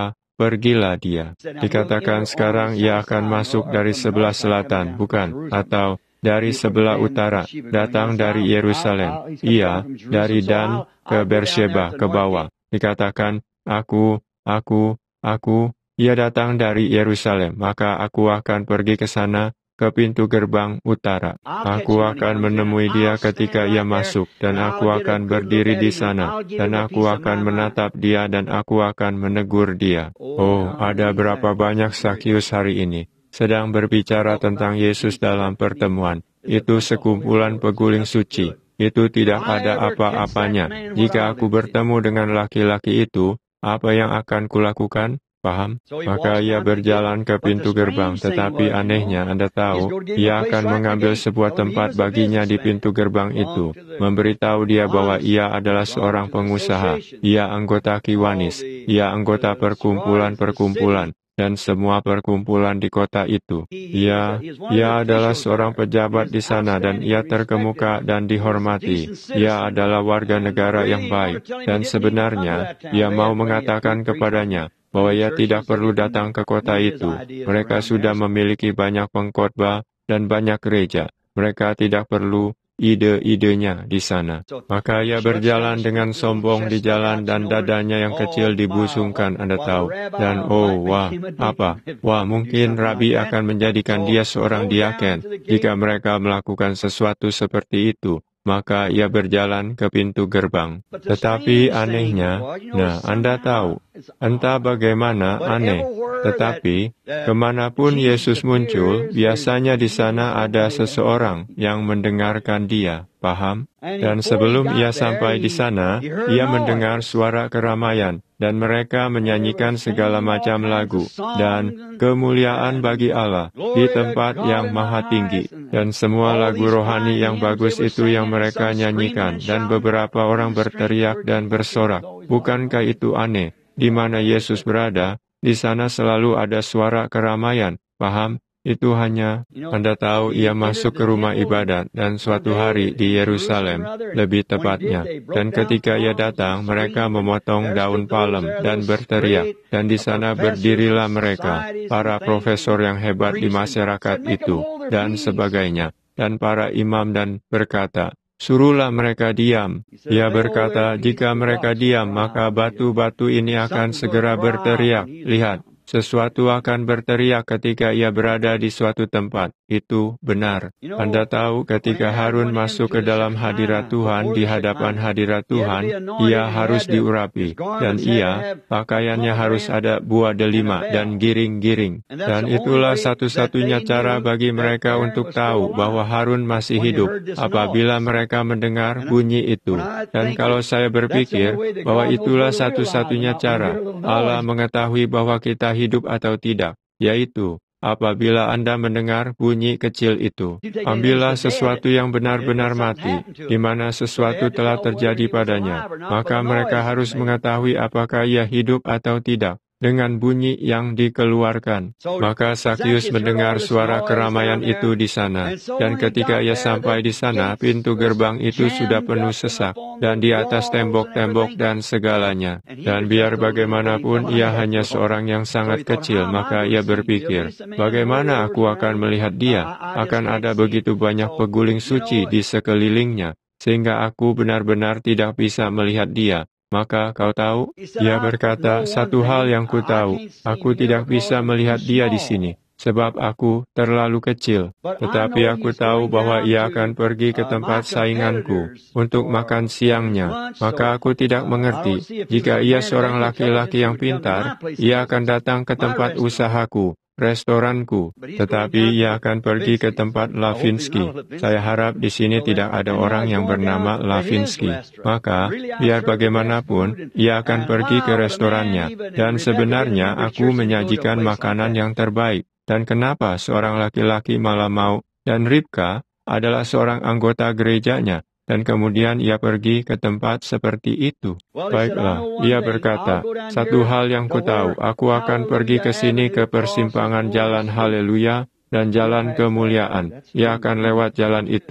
pergilah dia. Dikatakan sekarang ia akan masuk dari sebelah selatan, bukan? Atau dari sebelah utara, datang dari Yerusalem. Ia dari Dan ke Beersheba ke bawah. Dikatakan, aku, aku, aku, ia datang dari Yerusalem, maka aku akan pergi ke sana, ke pintu gerbang utara. Aku akan menemui dia ketika ia masuk, dan aku akan berdiri di sana, dan aku akan menatap dia, dan aku akan menegur dia. Oh, ada berapa banyak Sakius hari ini sedang berbicara tentang Yesus dalam pertemuan. Itu sekumpulan peguling suci. Itu tidak ada apa-apanya. Jika aku bertemu dengan laki-laki itu, apa yang akan kulakukan? Paham? Maka ia berjalan ke pintu gerbang, tetapi anehnya Anda tahu, ia akan mengambil sebuah tempat baginya di pintu gerbang itu, memberitahu dia bahwa ia adalah seorang pengusaha, ia anggota Kiwanis, ia anggota perkumpulan-perkumpulan, dan semua perkumpulan di kota itu. Ia, ia adalah seorang pejabat di sana dan ia terkemuka dan dihormati. Ia adalah warga negara yang baik, dan sebenarnya ia mau mengatakan kepadanya bahwa ia tidak perlu datang ke kota itu. Mereka sudah memiliki banyak pengkhotbah dan banyak gereja. Mereka tidak perlu ide-idenya di sana. Maka ia berjalan dengan sombong di jalan dan dadanya yang kecil dibusungkan, Anda tahu. Dan oh, wah, apa? Wah, mungkin Rabi akan menjadikan dia seorang diaken jika mereka melakukan sesuatu seperti itu. Maka ia berjalan ke pintu gerbang. Tetapi anehnya, nah Anda tahu, entah bagaimana aneh, tetapi kemanapun Yesus muncul, biasanya di sana ada seseorang yang mendengarkan dia, paham? Dan sebelum ia sampai di sana, ia mendengar suara keramaian, dan mereka menyanyikan segala macam lagu, dan kemuliaan bagi Allah di tempat yang maha tinggi. Dan semua lagu rohani yang bagus itu yang mereka nyanyikan, dan beberapa orang berteriak dan bersorak. Bukankah itu aneh? Di mana Yesus berada, di sana selalu ada suara keramaian, paham? Itu hanya, Anda tahu, ia masuk ke rumah ibadat, dan suatu hari di Yerusalem, lebih tepatnya. Dan ketika ia datang, mereka memotong daun palem dan berteriak, dan di sana berdirilah mereka, para profesor yang hebat di masyarakat itu, dan sebagainya, dan para imam, dan berkata, suruhlah mereka diam. Ia berkata, jika mereka diam, maka batu-batu ini akan segera berteriak. Lihat, sesuatu akan berteriak ketika ia berada di suatu tempat. Itu benar. Anda tahu, ketika Harun masuk ke dalam hadirat Tuhan, di hadapan hadirat Tuhan, ia harus diurapi. Dan ia, pakaiannya harus ada buah delima dan giring-giring. Dan itulah satu-satunya cara bagi mereka untuk tahu bahwa Harun masih hidup, apabila mereka mendengar bunyi itu. Dan kalau saya berpikir bahwa itulah satu-satunya cara Allah mengetahui bahwa kita hidup atau tidak, yaitu apabila Anda mendengar bunyi kecil itu. Ambillah sesuatu yang benar-benar mati, di mana sesuatu telah terjadi padanya. Maka mereka harus mengetahui apakah ia hidup atau tidak, dengan bunyi yang dikeluarkan. Maka Sakius mendengar suara keramaian itu di sana. Dan ketika ia sampai di sana, pintu gerbang itu sudah penuh sesak, dan di atas tembok-tembok dan segalanya. Dan biar bagaimanapun ia hanya seorang yang sangat kecil, maka ia berpikir, bagaimana aku akan melihat dia? Akan ada begitu banyak peguling suci di sekelilingnya, sehingga aku benar-benar tidak bisa melihat dia. Maka kau tahu, ia berkata, satu hal yang ku tahu, aku tidak bisa melihat dia di sini, sebab aku terlalu kecil. Tetapi aku tahu bahwa ia akan pergi ke tempat sainganku untuk makan siangnya. Maka aku tidak mengerti, jika ia seorang laki-laki yang pintar, ia akan datang ke tempat usahaku, restoranku, tetapi ia akan pergi ke tempat Lavinsky. Saya harap di sini tidak ada orang yang bernama Lavinsky. Maka, biar bagaimanapun, ia akan pergi ke restorannya. Dan sebenarnya aku menyajikan makanan yang terbaik. Dan kenapa seorang laki-laki malah mau? Dan Ribka adalah seorang anggota gerejanya. Dan kemudian ia pergi ke tempat seperti itu. Baiklah, ia berkata, satu hal yang ku tahu, aku akan pergi ke sini ke persimpangan jalan Haleluya dan jalan kemuliaan. Ia akan lewat jalan itu.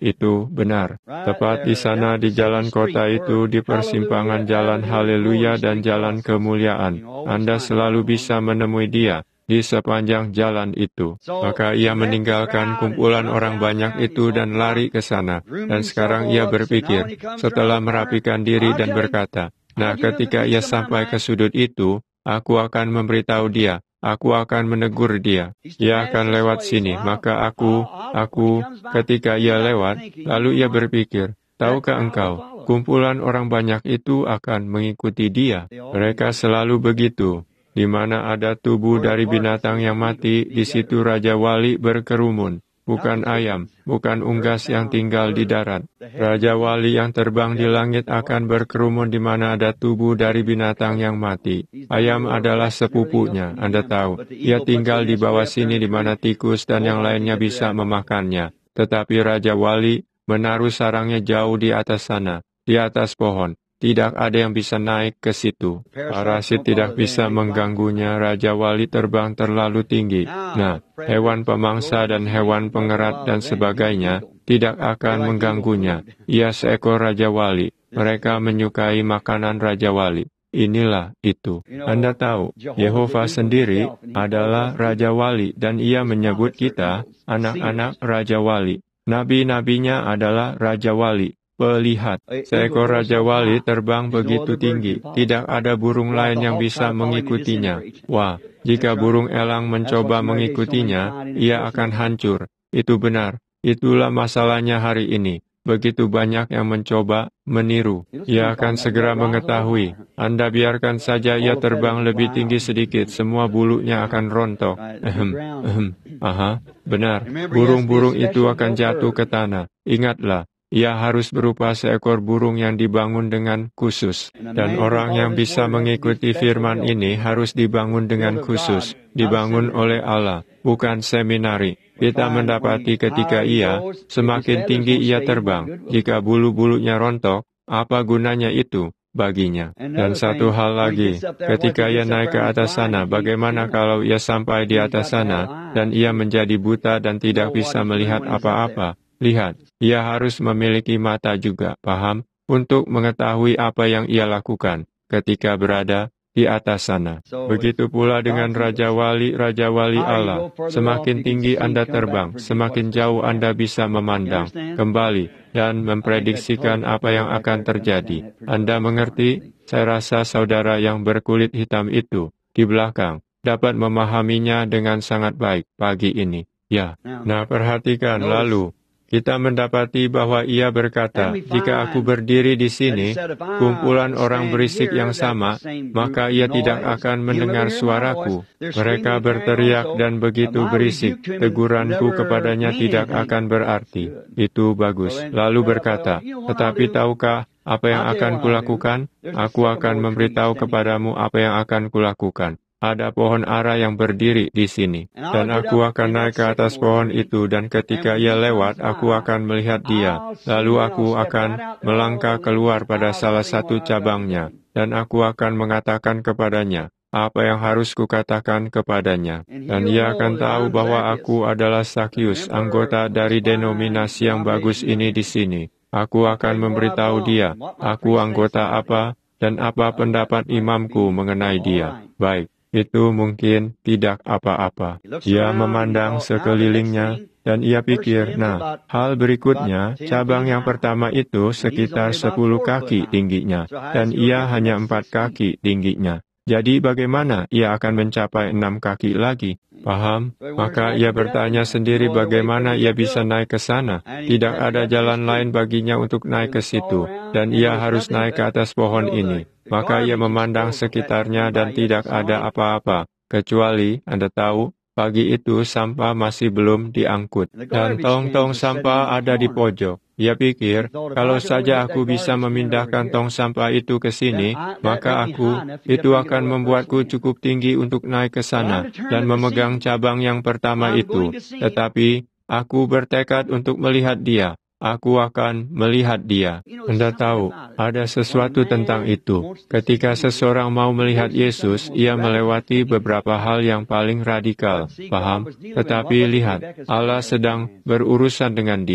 itu benar. Tepat di sana di jalan kota itu, di persimpangan jalan Haleluya dan jalan kemuliaan, Anda selalu bisa menemui dia di sepanjang jalan itu. Maka ia meninggalkan kumpulan orang banyak itu dan lari ke sana. Dan sekarang ia berpikir, setelah merapikan diri dan berkata, nah, ketika ia sampai ke sudut itu, aku akan memberitahu dia, aku akan menegur dia. Ia akan lewat sini, maka aku, aku, ketika ia lewat, lalu ia berpikir, tahukah engkau, kumpulan orang banyak itu akan mengikuti dia. Mereka selalu begitu. Di mana ada tubuh dari binatang yang mati, di situ Raja Wali berkerumun. Bukan ayam, bukan unggas yang tinggal di darat. Raja Wali yang terbang di langit akan berkerumun di mana ada tubuh dari binatang yang mati. Ayam adalah sepupunya, Anda tahu. Ia tinggal di bawah sini di mana tikus dan yang lainnya bisa memakannya. Tetapi Raja Wali menaruh sarangnya jauh di atas sana, di atas pohon. Tidak ada yang bisa naik ke situ. Parasit tidak bisa mengganggunya. Raja Wali terbang terlalu tinggi. Nah, hewan pemangsa dan hewan pengerat dan sebagainya tidak akan mengganggunya. Ia seekor Raja Wali. Mereka menyukai makanan Raja Wali. Inilah itu. Anda tahu, Yehova sendiri adalah Raja Wali dan ia menyebut kita anak-anak Raja Wali. Nabi-nabinya adalah Raja Wali. Pelihat, seekor Raja Wali terbang begitu tinggi, tidak ada burung lain yang bisa mengikutinya. Wah, jika burung elang mencoba mengikutinya, ia akan hancur. Itu benar, itulah masalahnya hari ini. Begitu banyak yang mencoba meniru. Ia akan segera mengetahui. Anda biarkan saja ia terbang lebih tinggi sedikit, semua bulunya akan rontok. Ehem, ehem. Aha, benar, burung-burung itu akan jatuh ke tanah. Ingatlah, ia harus berupa seekor burung yang dibangun dengan khusus. Dan orang yang bisa mengikuti firman ini harus dibangun dengan khusus. Dibangun oleh Allah, bukan seminari. Kita mendapati ketika ia, semakin tinggi ia terbang, jika bulu-bulunya rontok, apa gunanya itu baginya? Dan satu hal lagi, ketika ia naik ke atas sana, bagaimana kalau ia sampai di atas sana, dan ia menjadi buta dan tidak bisa melihat apa-apa? Lihat, ia harus memiliki mata juga, paham, untuk mengetahui apa yang ia lakukan ketika berada di atas sana. Begitu pula dengan Raja Wali, Raja Wali Allah. Semakin tinggi Anda terbang, semakin jauh Anda bisa memandang kembali dan memprediksikan apa yang akan terjadi. Anda mengerti? Saya rasa saudara yang berkulit hitam itu di belakang dapat memahaminya dengan sangat baik pagi ini. Ya, nah perhatikan lalu. Kita mendapati bahwa ia berkata, jika aku berdiri di sini, kumpulan orang berisik yang sama, maka ia tidak akan mendengar suaraku. Mereka berteriak dan begitu berisik, teguranku kepadanya tidak akan berarti. Itu bagus. Lalu berkata, tetapi tahukah apa yang akan kulakukan? Aku akan memberitahu kepadamu apa yang akan kulakukan. Ada pohon ara yang berdiri di sini, dan aku akan naik ke atas pohon itu, dan ketika ia lewat, aku akan melihat dia. Lalu aku akan melangkah keluar pada salah satu cabangnya, dan aku akan mengatakan kepadanya apa yang harus kukatakan kepadanya. Dan ia akan tahu bahwa aku adalah Sakius, anggota dari denominasi yang bagus ini di sini. Aku akan memberitahu dia, aku anggota apa, dan apa pendapat imamku mengenai dia. Baik. Itu mungkin tidak apa-apa. Ia memandang sekelilingnya, dan ia pikir, nah, hal berikutnya, cabang yang pertama itu sekitar sepuluh kaki tingginya, dan ia hanya empat kaki tingginya. Jadi bagaimana ia akan mencapai enam kaki lagi? Paham? Maka ia bertanya sendiri bagaimana ia bisa naik ke sana. Tidak ada jalan lain baginya untuk naik ke situ, dan ia harus naik ke atas pohon ini. Maka ia memandang sekitarnya dan tidak ada apa-apa, kecuali, Anda tahu, pagi itu sampah masih belum diangkut, dan tong-tong sampah ada di pojok. Ia pikir, kalau saja aku bisa memindahkan tong sampah itu ke sini, maka aku, itu akan membuatku cukup tinggi untuk naik ke sana, dan memegang cabang yang pertama itu. Tetapi, aku bertekad untuk melihat dia. Aku akan melihat dia. Anda tahu, ada sesuatu tentang itu. Ketika seseorang mau melihat Yesus, ia melewati beberapa hal yang paling radikal. Paham? Tetapi lihat, Allah sedang berurusan dengan dia.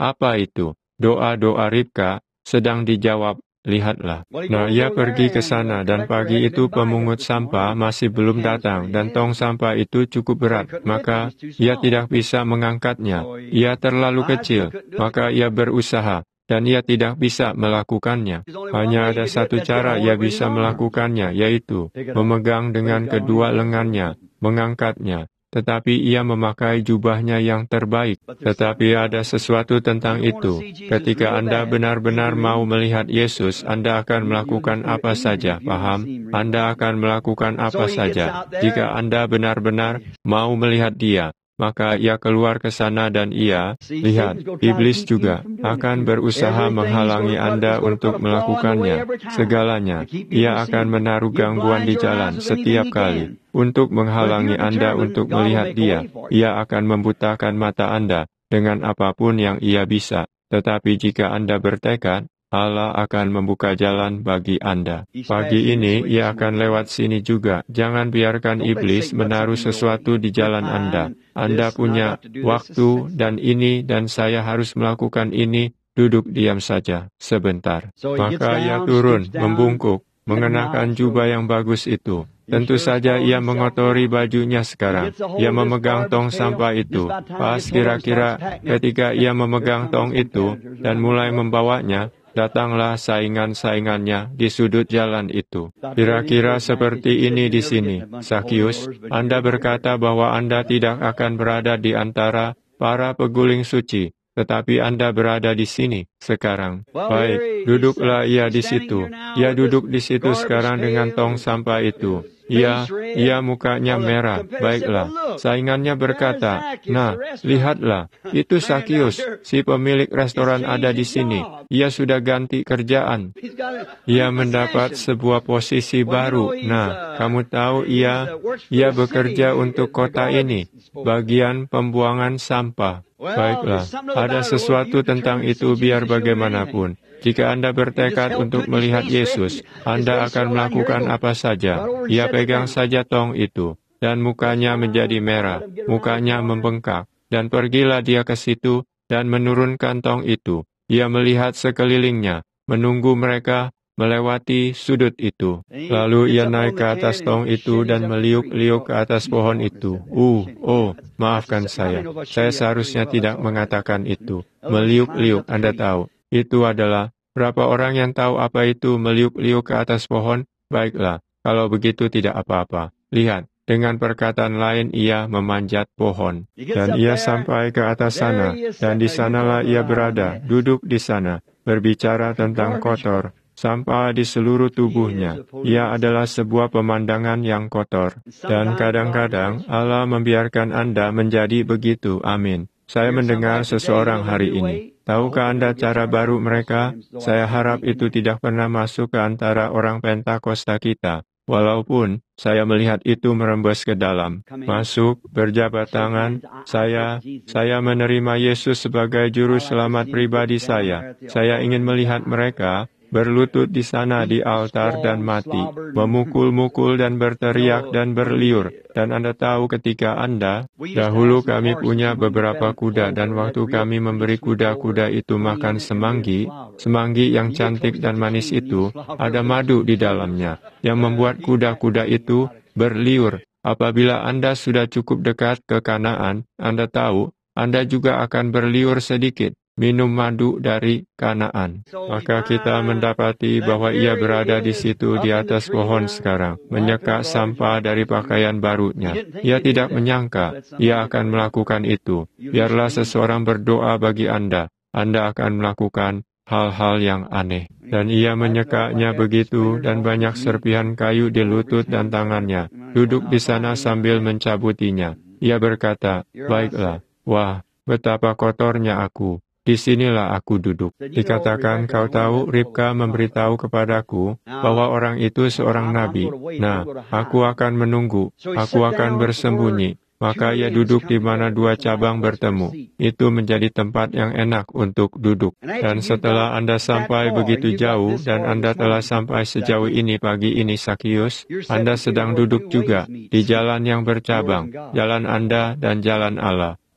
Apa itu? Doa-doa Ribka sedang dijawab. Lihatlah. Nah, ia pergi ke sana, dan pagi itu pemungut sampah masih belum datang, dan tong sampah itu cukup berat, maka ia tidak bisa mengangkatnya. Ia terlalu kecil, maka ia berusaha, dan ia tidak bisa melakukannya. Hanya ada satu cara ia bisa melakukannya, yaitu memegang dengan kedua lengannya, mengangkatnya. Tetapi ia memakai jubahnya yang terbaik. Tetapi ada sesuatu tentang itu. Ketika Anda benar-benar mau melihat Yesus, Anda akan melakukan apa saja, paham? Anda akan melakukan apa saja. Jika Anda benar-benar mau melihat Dia, maka ia keluar ke sana dan ia, lihat, iblis juga akan berusaha menghalangi Anda untuk melakukannya. Segalanya, ia akan menaruh gangguan di jalan setiap kali untuk menghalangi Anda untuk melihat Dia. Ia akan membutakan mata Anda dengan apapun yang ia bisa. Tetapi jika Anda bertekad, Allah akan membuka jalan bagi Anda. Pagi ini, ia akan lewat sini juga. Jangan biarkan iblis menaruh sesuatu di jalan Anda. Anda punya waktu, dan ini, dan saya harus melakukan ini. Duduk diam saja, sebentar. Maka ia turun, membungkuk, mengenakan jubah yang bagus itu. Tentu saja ia mengotori bajunya sekarang. Ia memegang tong sampah itu. Pas kira-kira ketika ia memegang tong itu dan mulai membawanya, datanglah saingan-saingannya di sudut jalan itu. Kira-kira seperti ini di sini. Sakius, Anda berkata bahwa Anda tidak akan berada di antara para peguling suci, tetapi Anda berada di sini sekarang. Baik, duduklah ia di situ. Ia duduk di situ sekarang dengan tong sampah itu. Ia, ia mukanya merah. Baiklah, saingannya berkata, "Nah, lihatlah, itu Sakius, si pemilik restoran ada di sini. Ia sudah ganti kerjaan. Ia mendapat sebuah posisi baru. Nah, kamu tahu ia, ia bekerja untuk kota ini, bagian pembuangan sampah." Baiklah, ada sesuatu tentang itu biar bagaimanapun. Jika Anda bertekad untuk melihat Yesus, Anda akan melakukan apa saja. Ia pegang saja tong itu, dan mukanya menjadi merah, mukanya membengkak, dan pergilah dia ke situ, dan menurunkan tong itu. Ia melihat sekelilingnya, menunggu mereka melewati sudut itu. Lalu ia naik ke atas tong itu dan meliuk-liuk ke atas pohon itu. Uh, oh, maafkan saya. Saya seharusnya tidak mengatakan itu. Meliuk-liuk, Anda tahu. Itu adalah, berapa orang yang tahu apa itu meliuk-liuk ke atas pohon? Baiklah, kalau begitu tidak apa-apa. Lihat, dengan perkataan lain ia memanjat pohon. Dan ia sampai ke atas sana, dan di sanalah ia berada, duduk di sana, berbicara tentang kotor, sampah di seluruh tubuhnya. Ia adalah sebuah pemandangan yang kotor. Dan kadang-kadang Allah membiarkan Anda menjadi begitu. Amin. Saya mendengar seseorang hari ini. Tahukah Anda cara baru mereka? Saya harap itu tidak pernah masuk ke antara orang Pentakosta kita. Walaupun saya melihat itu merembes ke dalam. Masuk, berjabat tangan. Saya, saya menerima Yesus sebagai juru selamat pribadi saya. Saya ingin melihat mereka berlutut di sana di altar dan mati, memukul-mukul dan berteriak dan berliur. Dan Anda tahu ketika Anda, dahulu kami punya beberapa kuda, dan waktu kami memberi kuda-kuda itu makan semanggi, semanggi yang cantik dan manis itu, ada madu di dalamnya, yang membuat kuda-kuda itu berliur. Apabila Anda sudah cukup dekat ke Kanaan, Anda tahu, Anda juga akan berliur sedikit. Minum madu dari Kanaan. Maka kita mendapati bahwa ia berada di situ di atas pohon sekarang, menyeka sampah dari pakaian barunya. Ia tidak menyangka ia akan melakukan itu. Biarlah seseorang berdoa bagi Anda. Anda akan melakukan hal-hal yang aneh. Dan ia menyekanya begitu, dan banyak serpihan kayu di lutut dan tangannya. Duduk di sana sambil mencabutinya. Ia berkata, "Baiklah, wah, betapa kotornya aku. Di sinilah aku duduk." Dikatakan, "Kau tahu, Ribka memberitahu kepadaku bahwa orang itu seorang nabi. Nah, aku akan menunggu, aku akan bersembunyi." Maka ia duduk di mana dua cabang bertemu. Itu menjadi tempat yang enak untuk duduk. Dan setelah Anda sampai begitu jauh, dan Anda telah sampai sejauh ini pagi ini, Sakius, Anda sedang duduk juga di jalan yang bercabang, jalan Anda dan jalan Allah.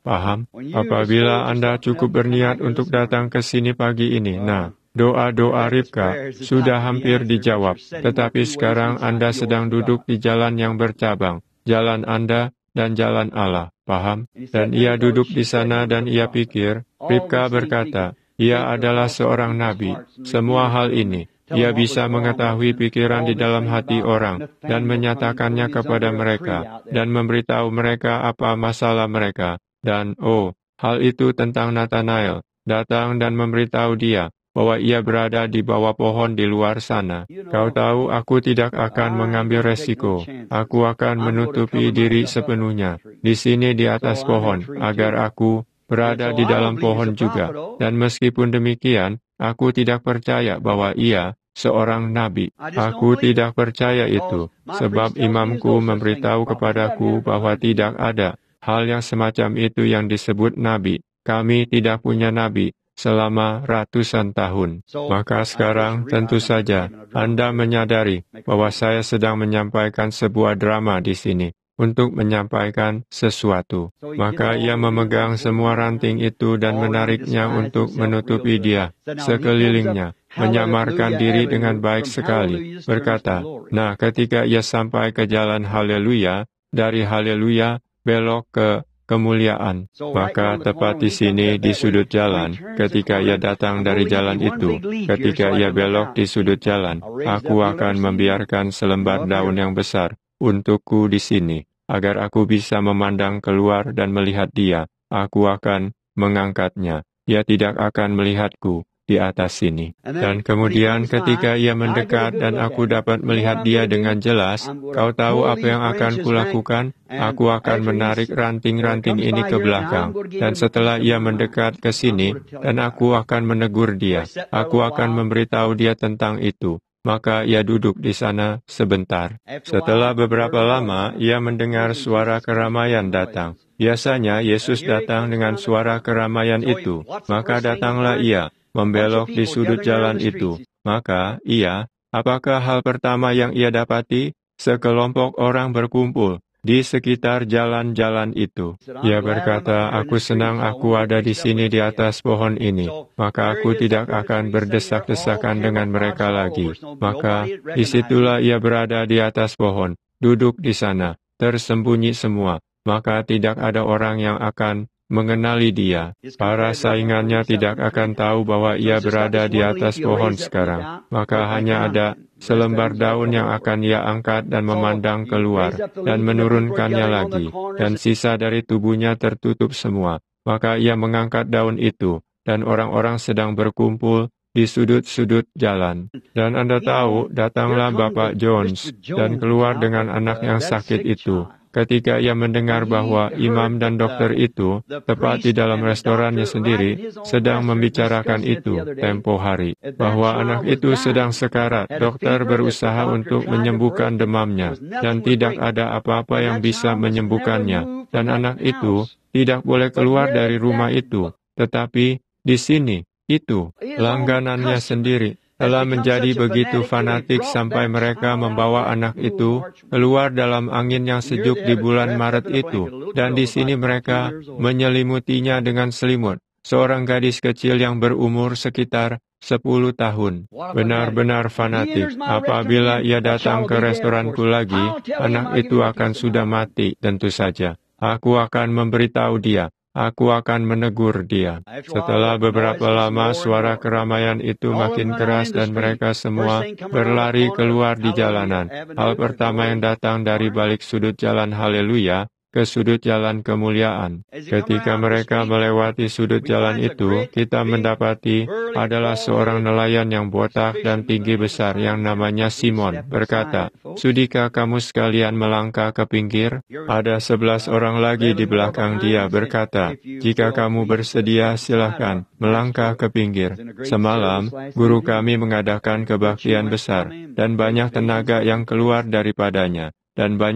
Paham? Apabila Anda cukup berniat untuk datang ke sini pagi ini, nah, doa-doa Ribka sudah hampir dijawab, tetapi sekarang Anda sedang duduk di jalan yang bercabang, jalan Anda dan jalan Allah. Paham? Dan ia duduk di sana dan ia pikir, Ribka berkata, ia adalah seorang nabi. Semua hal ini, ia bisa mengetahui pikiran di dalam hati orang dan menyatakannya kepada mereka dan memberitahu mereka apa masalah mereka. Dan, oh, hal itu tentang Nathanael, datang dan memberitahu dia bahwa ia berada di bawah pohon di luar sana. Kau tahu, aku tidak akan mengambil resiko. Aku akan menutupi diri sepenuhnya di sini di atas pohon, agar aku berada di dalam pohon juga. Dan meskipun demikian, aku tidak percaya bahwa ia seorang nabi. Aku tidak percaya itu, sebab imamku memberitahu kepadaku bahwa tidak ada hal yang semacam itu yang disebut nabi. Kami tidak punya nabi selama ratusan tahun. Maka sekarang tentu saja Anda menyadari bahwa saya sedang menyampaikan sebuah drama di sini untuk menyampaikan sesuatu. Maka ia memegang semua ranting itu dan menariknya untuk menutupi dia sekelilingnya, menyamarkan diri dengan baik sekali, berkata, nah ketika ia sampai ke jalan haleluya, dari haleluya belok ke kemuliaan. Maka tepat di sini di sudut jalan, ketika ia datang dari jalan itu, ketika ia belok di sudut jalan, aku akan membiarkan selembar daun yang besar untukku di sini, agar aku bisa memandang keluar dan melihat dia. Aku akan mengangkatnya. Ia tidak akan melihatku di atas sini. Dan kemudian ketika ia mendekat dan aku dapat melihat dia dengan jelas, kau tahu apa yang akan kulakukan? Aku akan menarik ranting-ranting ini ke belakang. Dan setelah ia mendekat ke sini, dan aku akan menegur dia. Aku akan memberitahu dia tentang itu. Maka ia duduk di sana sebentar. Setelah beberapa lama, ia mendengar suara keramaian datang. Biasanya Yesus datang dengan suara keramaian itu. Maka datanglah ia, membelok di sudut jalan itu. Maka, ia, apakah hal pertama yang ia dapati? Sekelompok orang berkumpul di sekitar jalan-jalan itu. Ia berkata, aku senang aku ada di sini di atas pohon ini. Maka aku tidak akan berdesak-desakan dengan mereka lagi. Maka, disitulah ia berada di atas pohon, duduk di sana, tersembunyi semua. Maka tidak ada orang yang akan mengenali dia. Para saingannya tidak akan tahu bahwa ia berada di atas pohon sekarang. Maka hanya ada selembar daun yang akan ia angkat dan memandang keluar, dan menurunkannya lagi, dan sisa dari tubuhnya tertutup semua. Maka ia mengangkat daun itu, dan orang-orang sedang berkumpul di sudut-sudut jalan. Dan Anda tahu, datanglah Bapak Jones, dan keluar dengan anak yang sakit itu. Ketika ia mendengar bahwa imam dan dokter itu, tepat di dalam restorannya sendiri, sedang membicarakan itu tempo hari, bahwa anak itu sedang sekarat, dokter berusaha untuk menyembuhkan demamnya, dan tidak ada apa-apa yang bisa menyembuhkannya, dan anak itu tidak boleh keluar dari rumah itu. Tetapi di sini, itu, langganannya sendiri, telah menjadi begitu fanatik sampai mereka membawa anak itu keluar dalam angin yang sejuk di bulan Maret itu, dan di sini mereka menyelimutinya dengan selimut. Seorang gadis kecil yang berumur sekitar sepuluh tahun. Benar-benar fanatik. Apabila ia datang ke restoranku lagi, anak itu akan sudah mati, tentu saja. Aku akan memberitahu dia. Aku akan menegur dia. Setelah beberapa lama, suara keramaian itu makin keras dan mereka semua berlari keluar di jalanan. Hal pertama yang datang dari balik sudut jalan haleluya ke sudut jalan kemuliaan. Ketika mereka melewati sudut jalan itu, kita mendapati adalah seorang nelayan yang botak dan tinggi besar yang namanya Simon, berkata, "Sudikah kamu sekalian melangkah ke pinggir?" Ada sebelas orang lagi di belakang dia berkata, "Jika kamu bersedia, silahkan melangkah ke pinggir." Semalam, guru kami mengadakan kebaktian besar, dan banyak tenaga yang keluar daripadanya, dan banyak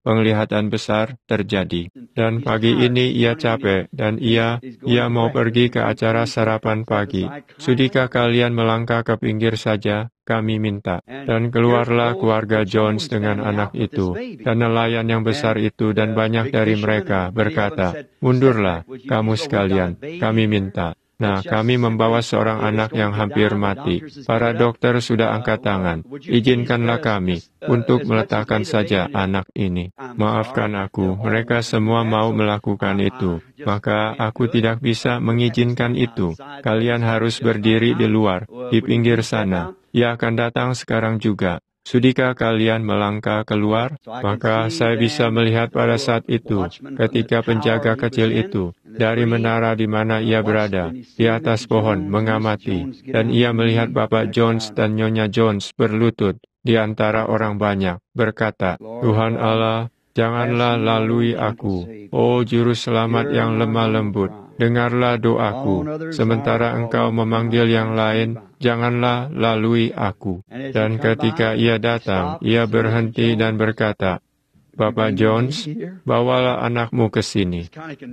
penglihatan besar terjadi. Dan pagi ini ia capek, dan ia, ia mau pergi ke acara sarapan pagi. Sudikah kalian melangkah ke pinggir saja? Kami minta. Dan keluarlah keluarga Jones dengan anak itu, dan nelayan yang besar itu, dan banyak dari mereka berkata, "Mundurlah, kamu sekalian, kami minta." Nah, kami membawa seorang anak yang hampir mati. Para dokter sudah angkat tangan. Izinkanlah kami untuk meletakkan saja anak ini. Maafkan aku, mereka semua mau melakukan itu. Maka aku tidak bisa mengizinkan itu. Kalian harus berdiri di luar, di pinggir sana. Ia akan datang sekarang juga. Sudikah kalian melangkah keluar? Maka saya bisa melihat pada saat itu, ketika penjaga kecil itu, dari menara di mana ia berada, di atas pohon, mengamati, dan ia melihat Bapak Jones dan Nyonya Jones berlutut di antara orang banyak, berkata, "Tuhan Allah, janganlah lalui aku, oh Juru Selamat yang lemah lembut. Dengarlah doaku, sementara engkau memanggil yang lain, janganlah lalui aku." Dan ketika ia datang, ia berhenti dan berkata, "Bapak Jones, bawalah anakmu ke sini."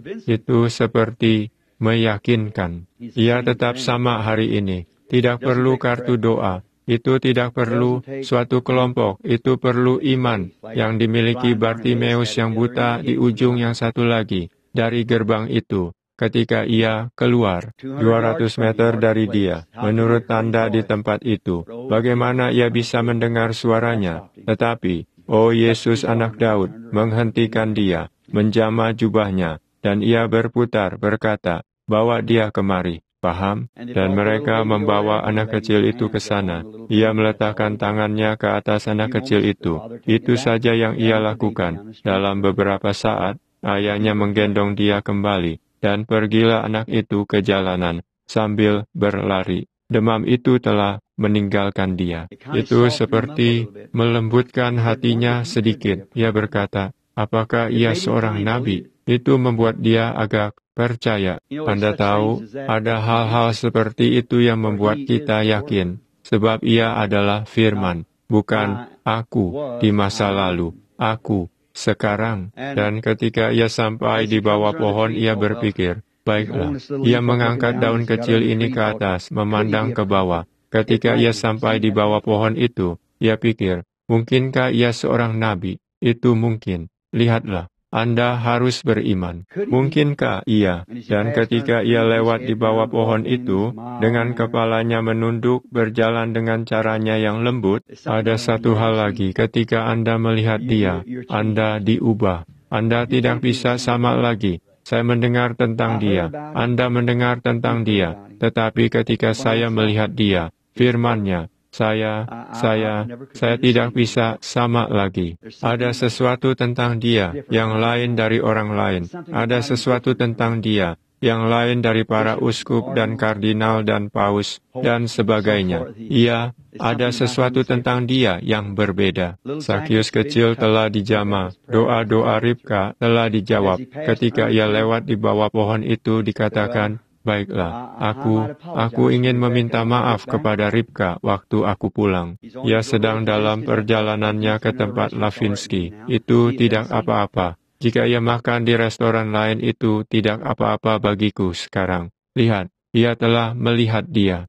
Itu seperti meyakinkan. Ia tetap sama hari ini. Tidak perlu kartu doa. Itu tidak perlu suatu kelompok. Itu perlu iman yang dimiliki Bartimeus yang buta di ujung yang satu lagi, dari gerbang itu. Ketika ia keluar, dua ratus meter dari dia, menurut tanda di tempat itu, bagaimana ia bisa mendengar suaranya? Tetapi, oh Yesus anak Daud, menghentikan dia, menjamah jubahnya, dan ia berputar berkata, "Bawa dia kemari." Paham? Dan mereka membawa anak kecil itu ke sana. Ia meletakkan tangannya ke atas anak kecil itu. Itu saja yang ia lakukan. Dalam beberapa saat, ayahnya menggendong dia kembali. Dan pergilah anak itu ke jalanan, sambil berlari. Demam itu telah meninggalkan dia. Itu seperti melembutkan hatinya sedikit. Ia berkata, apakah ia seorang nabi? Itu membuat dia agak percaya. Anda tahu, ada hal-hal seperti itu yang membuat kita yakin. Sebab ia adalah firman, bukan aku di masa lalu, aku sekarang. Dan ketika ia sampai di bawah pohon, ia berpikir, baiklah, ia mengangkat daun kecil ini ke atas, memandang ke bawah. Ketika ia sampai di bawah pohon itu, ia pikir, mungkinkah ia seorang nabi? Itu mungkin. Lihatlah, Anda harus beriman. Mungkinkah ia? Dan ketika ia lewat di bawah pohon itu, dengan kepalanya menunduk, berjalan dengan caranya yang lembut, ada satu hal lagi, ketika Anda melihat dia, Anda diubah. Anda tidak bisa sama lagi. Saya mendengar tentang dia, Anda mendengar tentang dia, tetapi ketika saya melihat dia, firman-Nya, Saya, saya, saya tidak bisa sama lagi. Ada sesuatu tentang dia yang lain dari orang lain. Ada sesuatu tentang dia yang lain dari para uskup dan kardinal dan paus dan sebagainya. Ia, ada sesuatu tentang dia yang berbeda. Sakius kecil telah dijamah. Doa-doa Ribka telah dijawab. Ketika ia lewat di bawah pohon itu dikatakan, baiklah, aku, aku ingin meminta maaf kepada Ribka waktu aku pulang. Ia sedang dalam perjalanannya ke tempat Lavinsky. Itu tidak apa-apa. Jika ia makan di restoran lain, itu tidak apa-apa bagiku sekarang. Lihat, ia telah melihat dia.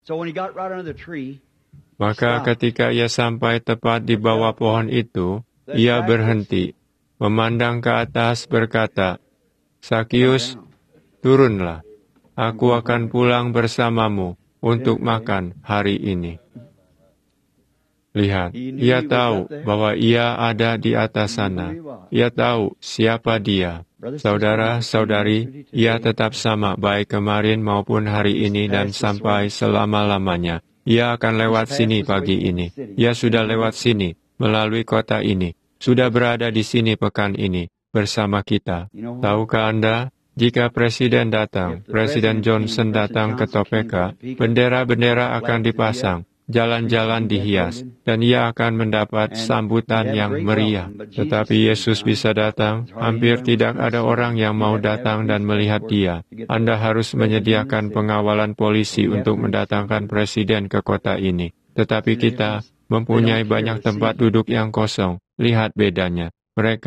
Maka ketika ia sampai tepat di bawah pohon itu, ia berhenti, memandang ke atas berkata, Sakius, turunlah. Aku akan pulang bersamamu untuk makan hari ini. Lihat, ia tahu bahwa ia ada di atas sana. Ia tahu siapa dia. Saudara-saudari, ia tetap sama baik kemarin maupun hari ini dan sampai selama-lamanya. Ia akan lewat sini pagi ini. Ia sudah lewat sini, melalui kota ini. Sudah berada di sini pekan ini, bersama kita. Tahukah Anda? Jika Presiden datang, Presiden Johnson datang ke Topeka, bendera-bendera akan dipasang, jalan-jalan dihias, dan ia akan mendapat sambutan yang meriah. Tetapi Yesus bisa datang, hampir tidak ada orang yang mau datang dan melihat dia. Anda harus menyediakan pengawalan polisi untuk mendatangkan Presiden ke kota ini. Tetapi kita mempunyai banyak tempat duduk yang kosong. Lihat bedanya. Mereka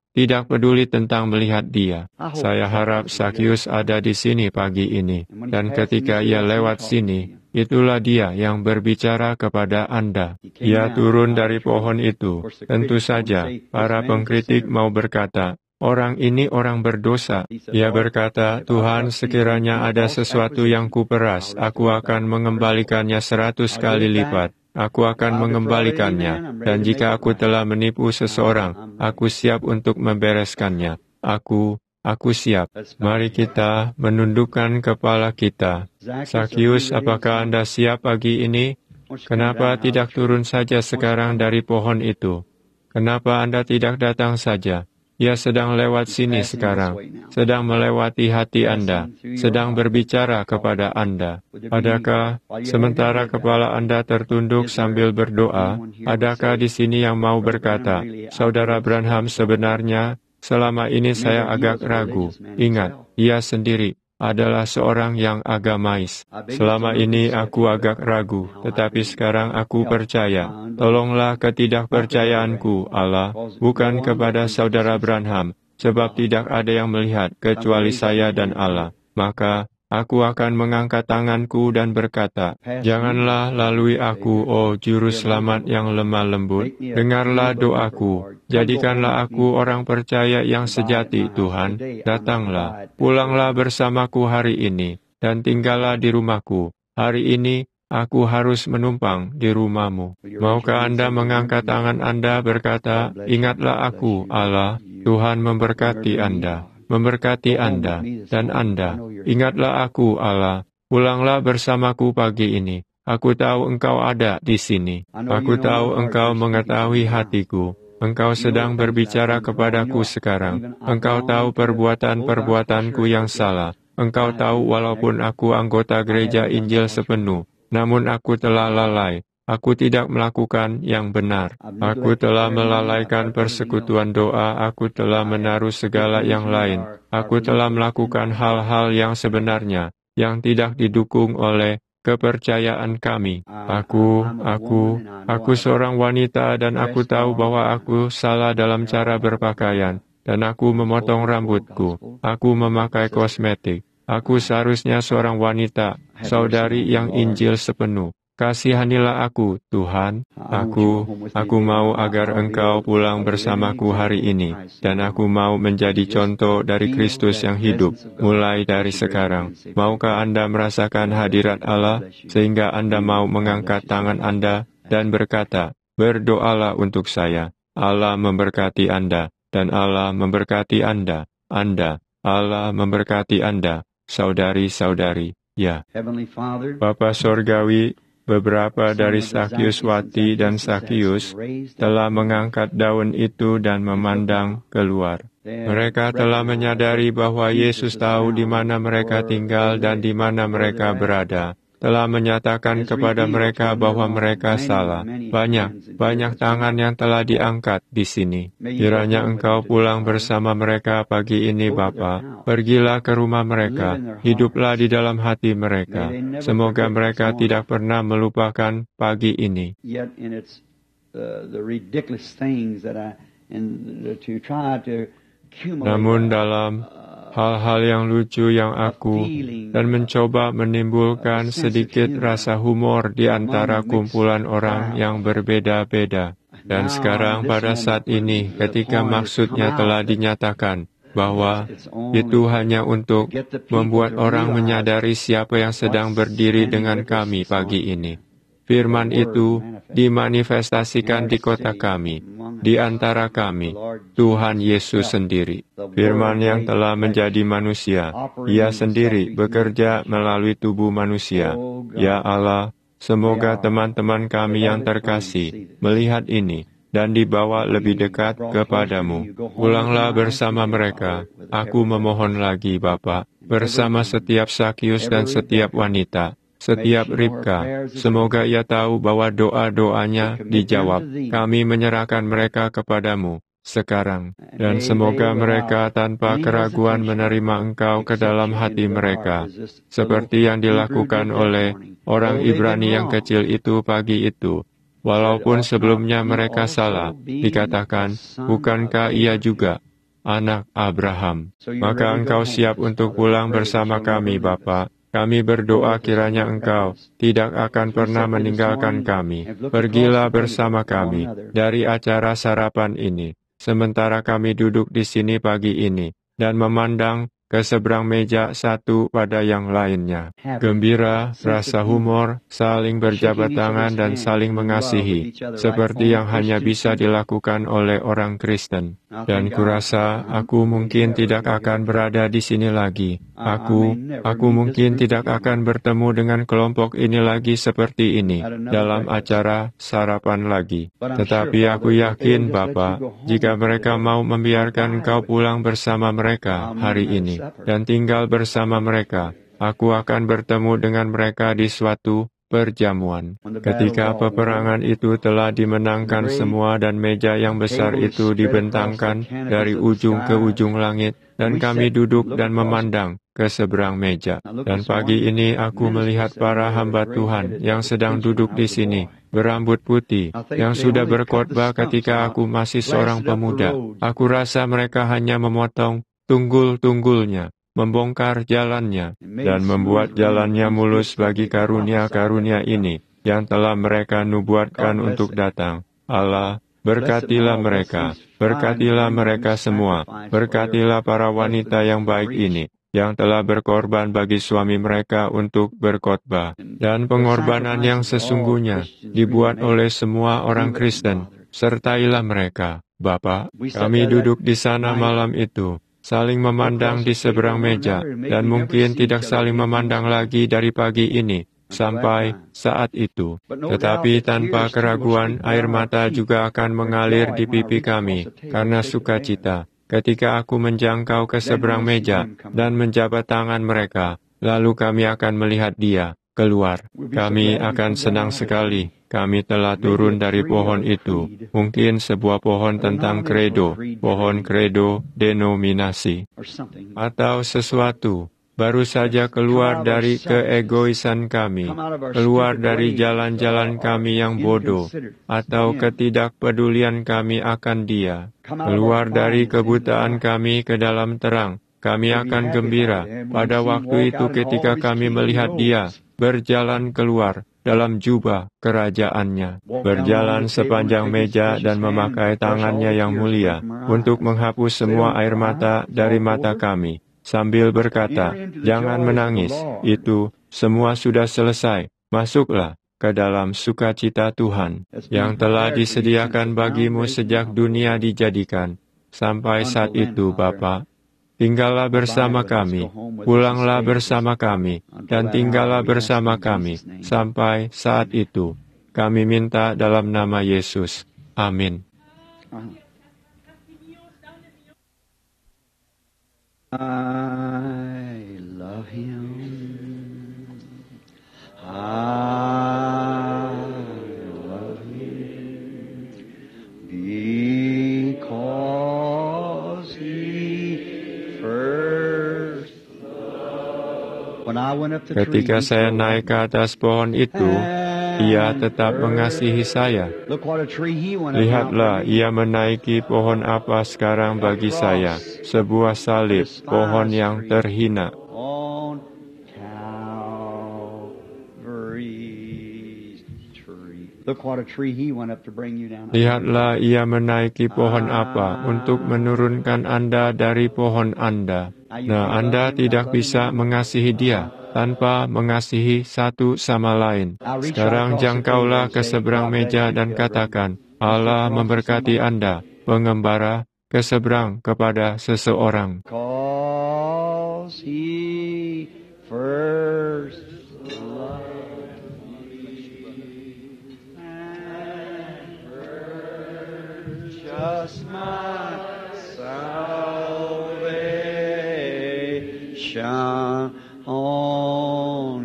tidak peduli tentang melihat dia. Saya harap Sakius ada di sini pagi ini, dan ketika ia lewat sini, itulah dia yang berbicara kepada Anda. Ia turun dari pohon itu. Tentu saja, para pengkritik mau berkata, orang ini orang berdosa. Ia berkata, Tuhan, sekiranya ada sesuatu yang kuperas, aku akan mengembalikannya seratus kali lipat. Aku akan mengembalikannya, dan jika aku telah menipu seseorang, aku siap untuk membereskannya. Aku, aku siap. Mari kita menundukkan kepala kita. Sakius, apakah Anda siap pagi ini? Kenapa tidak turun saja sekarang dari pohon itu? Kenapa Anda tidak datang saja? Ia sedang lewat sini sekarang, sedang melewati hati Anda, sedang berbicara kepada Anda. Adakah sementara kepala Anda tertunduk sambil berdoa, adakah di sini yang mau berkata, Saudara Branham, sebenarnya selama ini saya agak ragu. Ingat, ia sendiri adalah seorang yang agamais. Selama ini aku agak ragu, tetapi sekarang aku percaya. Tolonglah ketidakpercayaanku, Allah, bukan kepada Saudara Branham, sebab tidak ada yang melihat kecuali saya dan Allah. Maka, aku akan mengangkat tanganku dan berkata, janganlah lalui aku, oh Juru Selamat yang lemah lembut. Dengarlah doaku. Jadikanlah aku orang percaya yang sejati, Tuhan. Datanglah, pulanglah bersamaku hari ini, dan tinggallah di rumahku. Hari ini, aku harus menumpang di rumahmu. Maukah Anda mengangkat tangan Anda berkata, ingatlah aku, Allah, Tuhan memberkati Anda. Memberkati Anda, dan Anda. Ingatlah aku, Allah. Pulanglah bersamaku pagi ini. Aku tahu Engkau ada di sini. Aku tahu Engkau mengetahui hatiku. Engkau sedang berbicara kepadaku sekarang. Engkau tahu perbuatan-perbuatanku yang salah. Engkau tahu walaupun aku anggota gereja Injil sepenuh, namun aku telah lalai. Aku tidak melakukan yang benar. Aku telah melalaikan persekutuan doa. Aku telah menaruh segala yang lain. Aku telah melakukan hal-hal yang sebenarnya, yang tidak didukung oleh kepercayaan kami. Aku, aku, aku seorang wanita dan aku tahu bahwa aku salah dalam cara berpakaian. Dan aku memotong rambutku. Aku memakai kosmetik. Aku seharusnya seorang wanita, saudari yang Injil sepenuh. Kasihanilah aku, Tuhan. Aku, aku mau agar Engkau pulang bersamaku hari ini, dan aku mau menjadi contoh dari Kristus yang hidup, mulai dari sekarang. Maukah Anda merasakan hadirat Allah, sehingga Anda mau mengangkat tangan Anda dan berkata, berdoalah untuk saya. Allah memberkati Anda, dan Allah memberkati Anda. Anda, Allah memberkati Anda, saudari-saudari. Ya, Bapa Sorgawi, beberapa dari Sakius Wati dan Sakius telah mengangkat daun itu dan memandang keluar. Mereka telah menyadari bahwa Yesus tahu di mana mereka tinggal dan di mana mereka berada. Telah menyatakan kepada mereka bahwa mereka salah. Banyak, banyak tangan yang telah diangkat di sini. Kiranya Engkau pulang bersama mereka pagi ini, Bapa. Pergilah ke rumah mereka. Hiduplah di dalam hati mereka. Semoga mereka tidak pernah melupakan pagi ini. Namun dalam hal-hal yang lucu yang aku dan mencoba menimbulkan sedikit rasa humor di antara kumpulan orang yang berbeda-beda. Dan sekarang pada saat ini, ketika maksudnya telah dinyatakan bahwa itu hanya untuk membuat orang menyadari siapa yang sedang berdiri dengan kami pagi ini. Firman itu dimanifestasikan di kota kami, di antara kami, Tuhan Yesus sendiri. Firman yang telah menjadi manusia, Ia sendiri bekerja melalui tubuh manusia. Ya Allah, semoga teman-teman kami yang terkasih melihat ini dan dibawa lebih dekat kepadamu. Pulanglah bersama mereka. Aku memohon lagi, Bapa, bersama setiap Sakius dan setiap wanita, setiap Ribka, semoga ia tahu bahwa doa-doanya dijawab. Kami menyerahkan mereka kepadamu sekarang, dan semoga mereka tanpa keraguan menerima Engkau ke dalam hati mereka, seperti yang dilakukan oleh orang Ibrani yang kecil itu pagi itu. Walaupun sebelumnya mereka salah, dikatakan, bukankah ia juga anak Abraham. Maka Engkau siap untuk pulang bersama kami, Bapa. Kami berdoa kiranya Engkau tidak akan pernah meninggalkan kami. Pergilah bersama kami dari acara sarapan ini, sementara kami duduk di sini pagi ini, dan memandang ke seberang meja satu pada yang lainnya. Gembira, rasa humor, saling berjabat tangan dan saling mengasihi, seperti yang hanya bisa dilakukan oleh orang Kristen. Dan kurasa aku mungkin tidak akan berada di sini lagi. Aku, aku mungkin tidak akan bertemu dengan kelompok ini lagi seperti ini, dalam acara sarapan lagi. Tetapi aku yakin, Bapa, jika mereka mau membiarkan Engkau pulang bersama mereka hari ini, dan tinggal bersama mereka, aku akan bertemu dengan mereka di suatu perjamuan. Ketika peperangan itu telah dimenangkan semua dan meja yang besar itu dibentangkan dari ujung ke ujung langit, dan kami duduk dan memandang ke seberang meja. Dan pagi ini aku melihat para hamba Tuhan yang sedang duduk di sini, berambut putih, yang sudah berkhotbah ketika aku masih seorang pemuda. Aku rasa mereka hanya memotong tunggul-tunggulnya, membongkar jalannya, dan membuat jalannya mulus bagi karunia-karunia ini yang telah mereka nubuatkan untuk datang. Allah, berkatilah mereka, berkatilah mereka semua, berkatilah para wanita yang baik ini, yang telah berkorban bagi suami mereka untuk berkhotbah, dan pengorbanan yang sesungguhnya dibuat oleh semua orang Kristen. Sertailah mereka, Bapa. Kami duduk di sana malam itu, saling memandang di seberang meja, dan mungkin tidak saling memandang lagi dari pagi ini sampai saat itu. Tetapi tanpa keraguan, air mata juga akan mengalir di pipi kami karena sukacita ketika aku menjangkau ke seberang meja dan menjabat tangan mereka. Lalu kami akan melihat dia keluar. Kami akan senang sekali. Kami telah turun dari pohon itu, mungkin sebuah pohon tentang kredo, pohon kredo denominasi, atau sesuatu, baru saja keluar dari keegoisan kami, keluar dari jalan-jalan kami yang bodoh, atau ketidakpedulian kami akan dia, keluar dari kebutaan kami ke dalam terang. Kami akan gembira pada waktu itu ketika kami melihat dia berjalan keluar dalam jubah kerajaannya, berjalan sepanjang meja dan memakai tangannya yang mulia untuk menghapus semua air mata dari mata kami, sambil berkata, "Jangan menangis, itu semua sudah selesai. Masuklah ke dalam sukacita Tuhan yang telah disediakan bagimu sejak dunia dijadikan." Sampai saat itu, Bapa, tinggallah bersama kami, pulanglah bersama kami, dan tinggallah bersama kami sampai saat itu. Kami minta dalam nama Yesus. Amin. I love him. I love him because he first loved. When I went up the tree, Ketika saya naik ke atas pohon itu, ia tetap mengasihi saya. Lihatlah, ia menaiki pohon apa sekarang bagi saya, sebuah salib, pohon yang terhina. Lihatlah, ia menaiki pohon apa untuk menurunkan Anda dari pohon Anda. Nah, Anda tidak bisa mengasihi dia tanpa mengasihi satu sama lain. Sekarang jangkaulah ke seberang meja dan katakan, Allah memberkati Anda, pengembara, ke seberang kepada seseorang. Because he first loved me and purchased my salvation on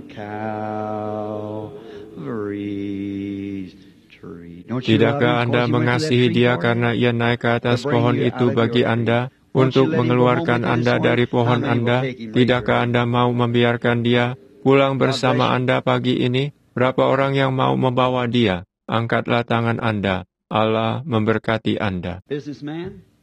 Calvary's tree. Tidakkah Anda mengasihi dia karena ia naik ke atas pohon itu bagi Anda, untuk mengeluarkan Anda dari pohon Anda? Tidakkah Anda mau membiarkan dia pulang bersama Anda pagi ini? Berapa orang yang mau membawa dia? Angkatlah tangan Anda. Allah memberkati Anda.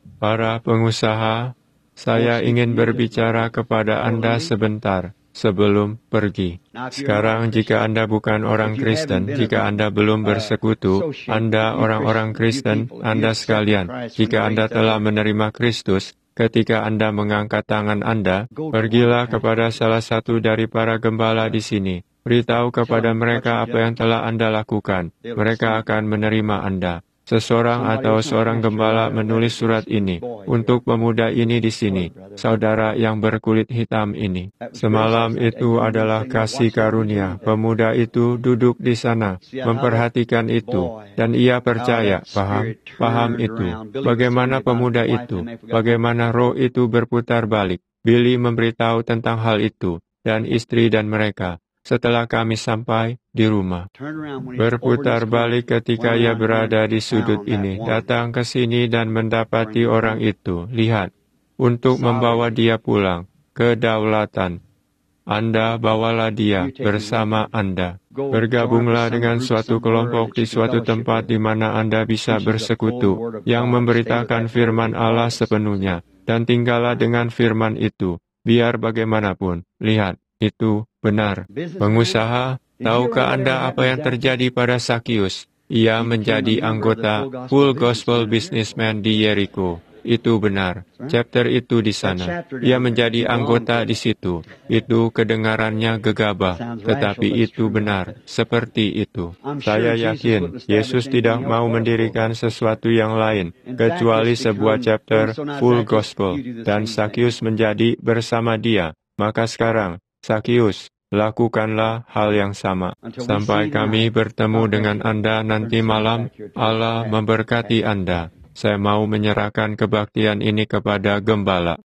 Para pengusaha, saya ingin berbicara kepada Anda sebentar sebelum pergi. Sekarang, jika Anda bukan orang Kristen, jika Anda belum bersekutu, Anda orang-orang Kristen, Anda sekalian, jika Anda telah menerima Kristus, ketika Anda mengangkat tangan Anda, pergilah kepada salah satu dari para gembala di sini. Beritahu kepada mereka apa yang telah Anda lakukan. Mereka akan menerima Anda. Seseorang atau seorang gembala menulis surat ini untuk pemuda ini di sini, saudara yang berkulit hitam ini. Semalam itu adalah kasih karunia. Pemuda itu duduk di sana, memperhatikan itu, dan ia percaya, paham, paham itu. Bagaimana pemuda itu, bagaimana roh itu berputar balik. Billy memberitahu tentang hal itu, dan istri dan mereka. Setelah kami sampai di rumah, berputar balik ketika ia berada di sudut ini, datang ke sini dan mendapati orang itu. Lihat, untuk membawa dia pulang, kedaulatan. Anda bawalah dia bersama Anda. Bergabunglah dengan suatu kelompok di suatu tempat di mana Anda bisa bersekutu, yang memberitakan firman Allah sepenuhnya, dan tinggallah dengan firman itu, biar bagaimanapun. Lihat, itu benar. Pengusaha, tahukah Anda apa yang terjadi pada Sakius? Ia menjadi anggota Full Gospel Businessman di Jericho. Itu benar. Chapter itu di sana. Ia menjadi anggota di situ. Itu kedengarannya gegabah, tetapi itu benar. Seperti itu. Saya yakin Yesus tidak mau mendirikan sesuatu yang lain, kecuali sebuah chapter Full Gospel. Dan Sakius menjadi bersama dia. Maka sekarang, Sakius, lakukanlah hal yang sama. Sampai kami bertemu dengan Anda nanti malam, Allah memberkati Anda. Saya mau menyerahkan kebaktian ini kepada gembala.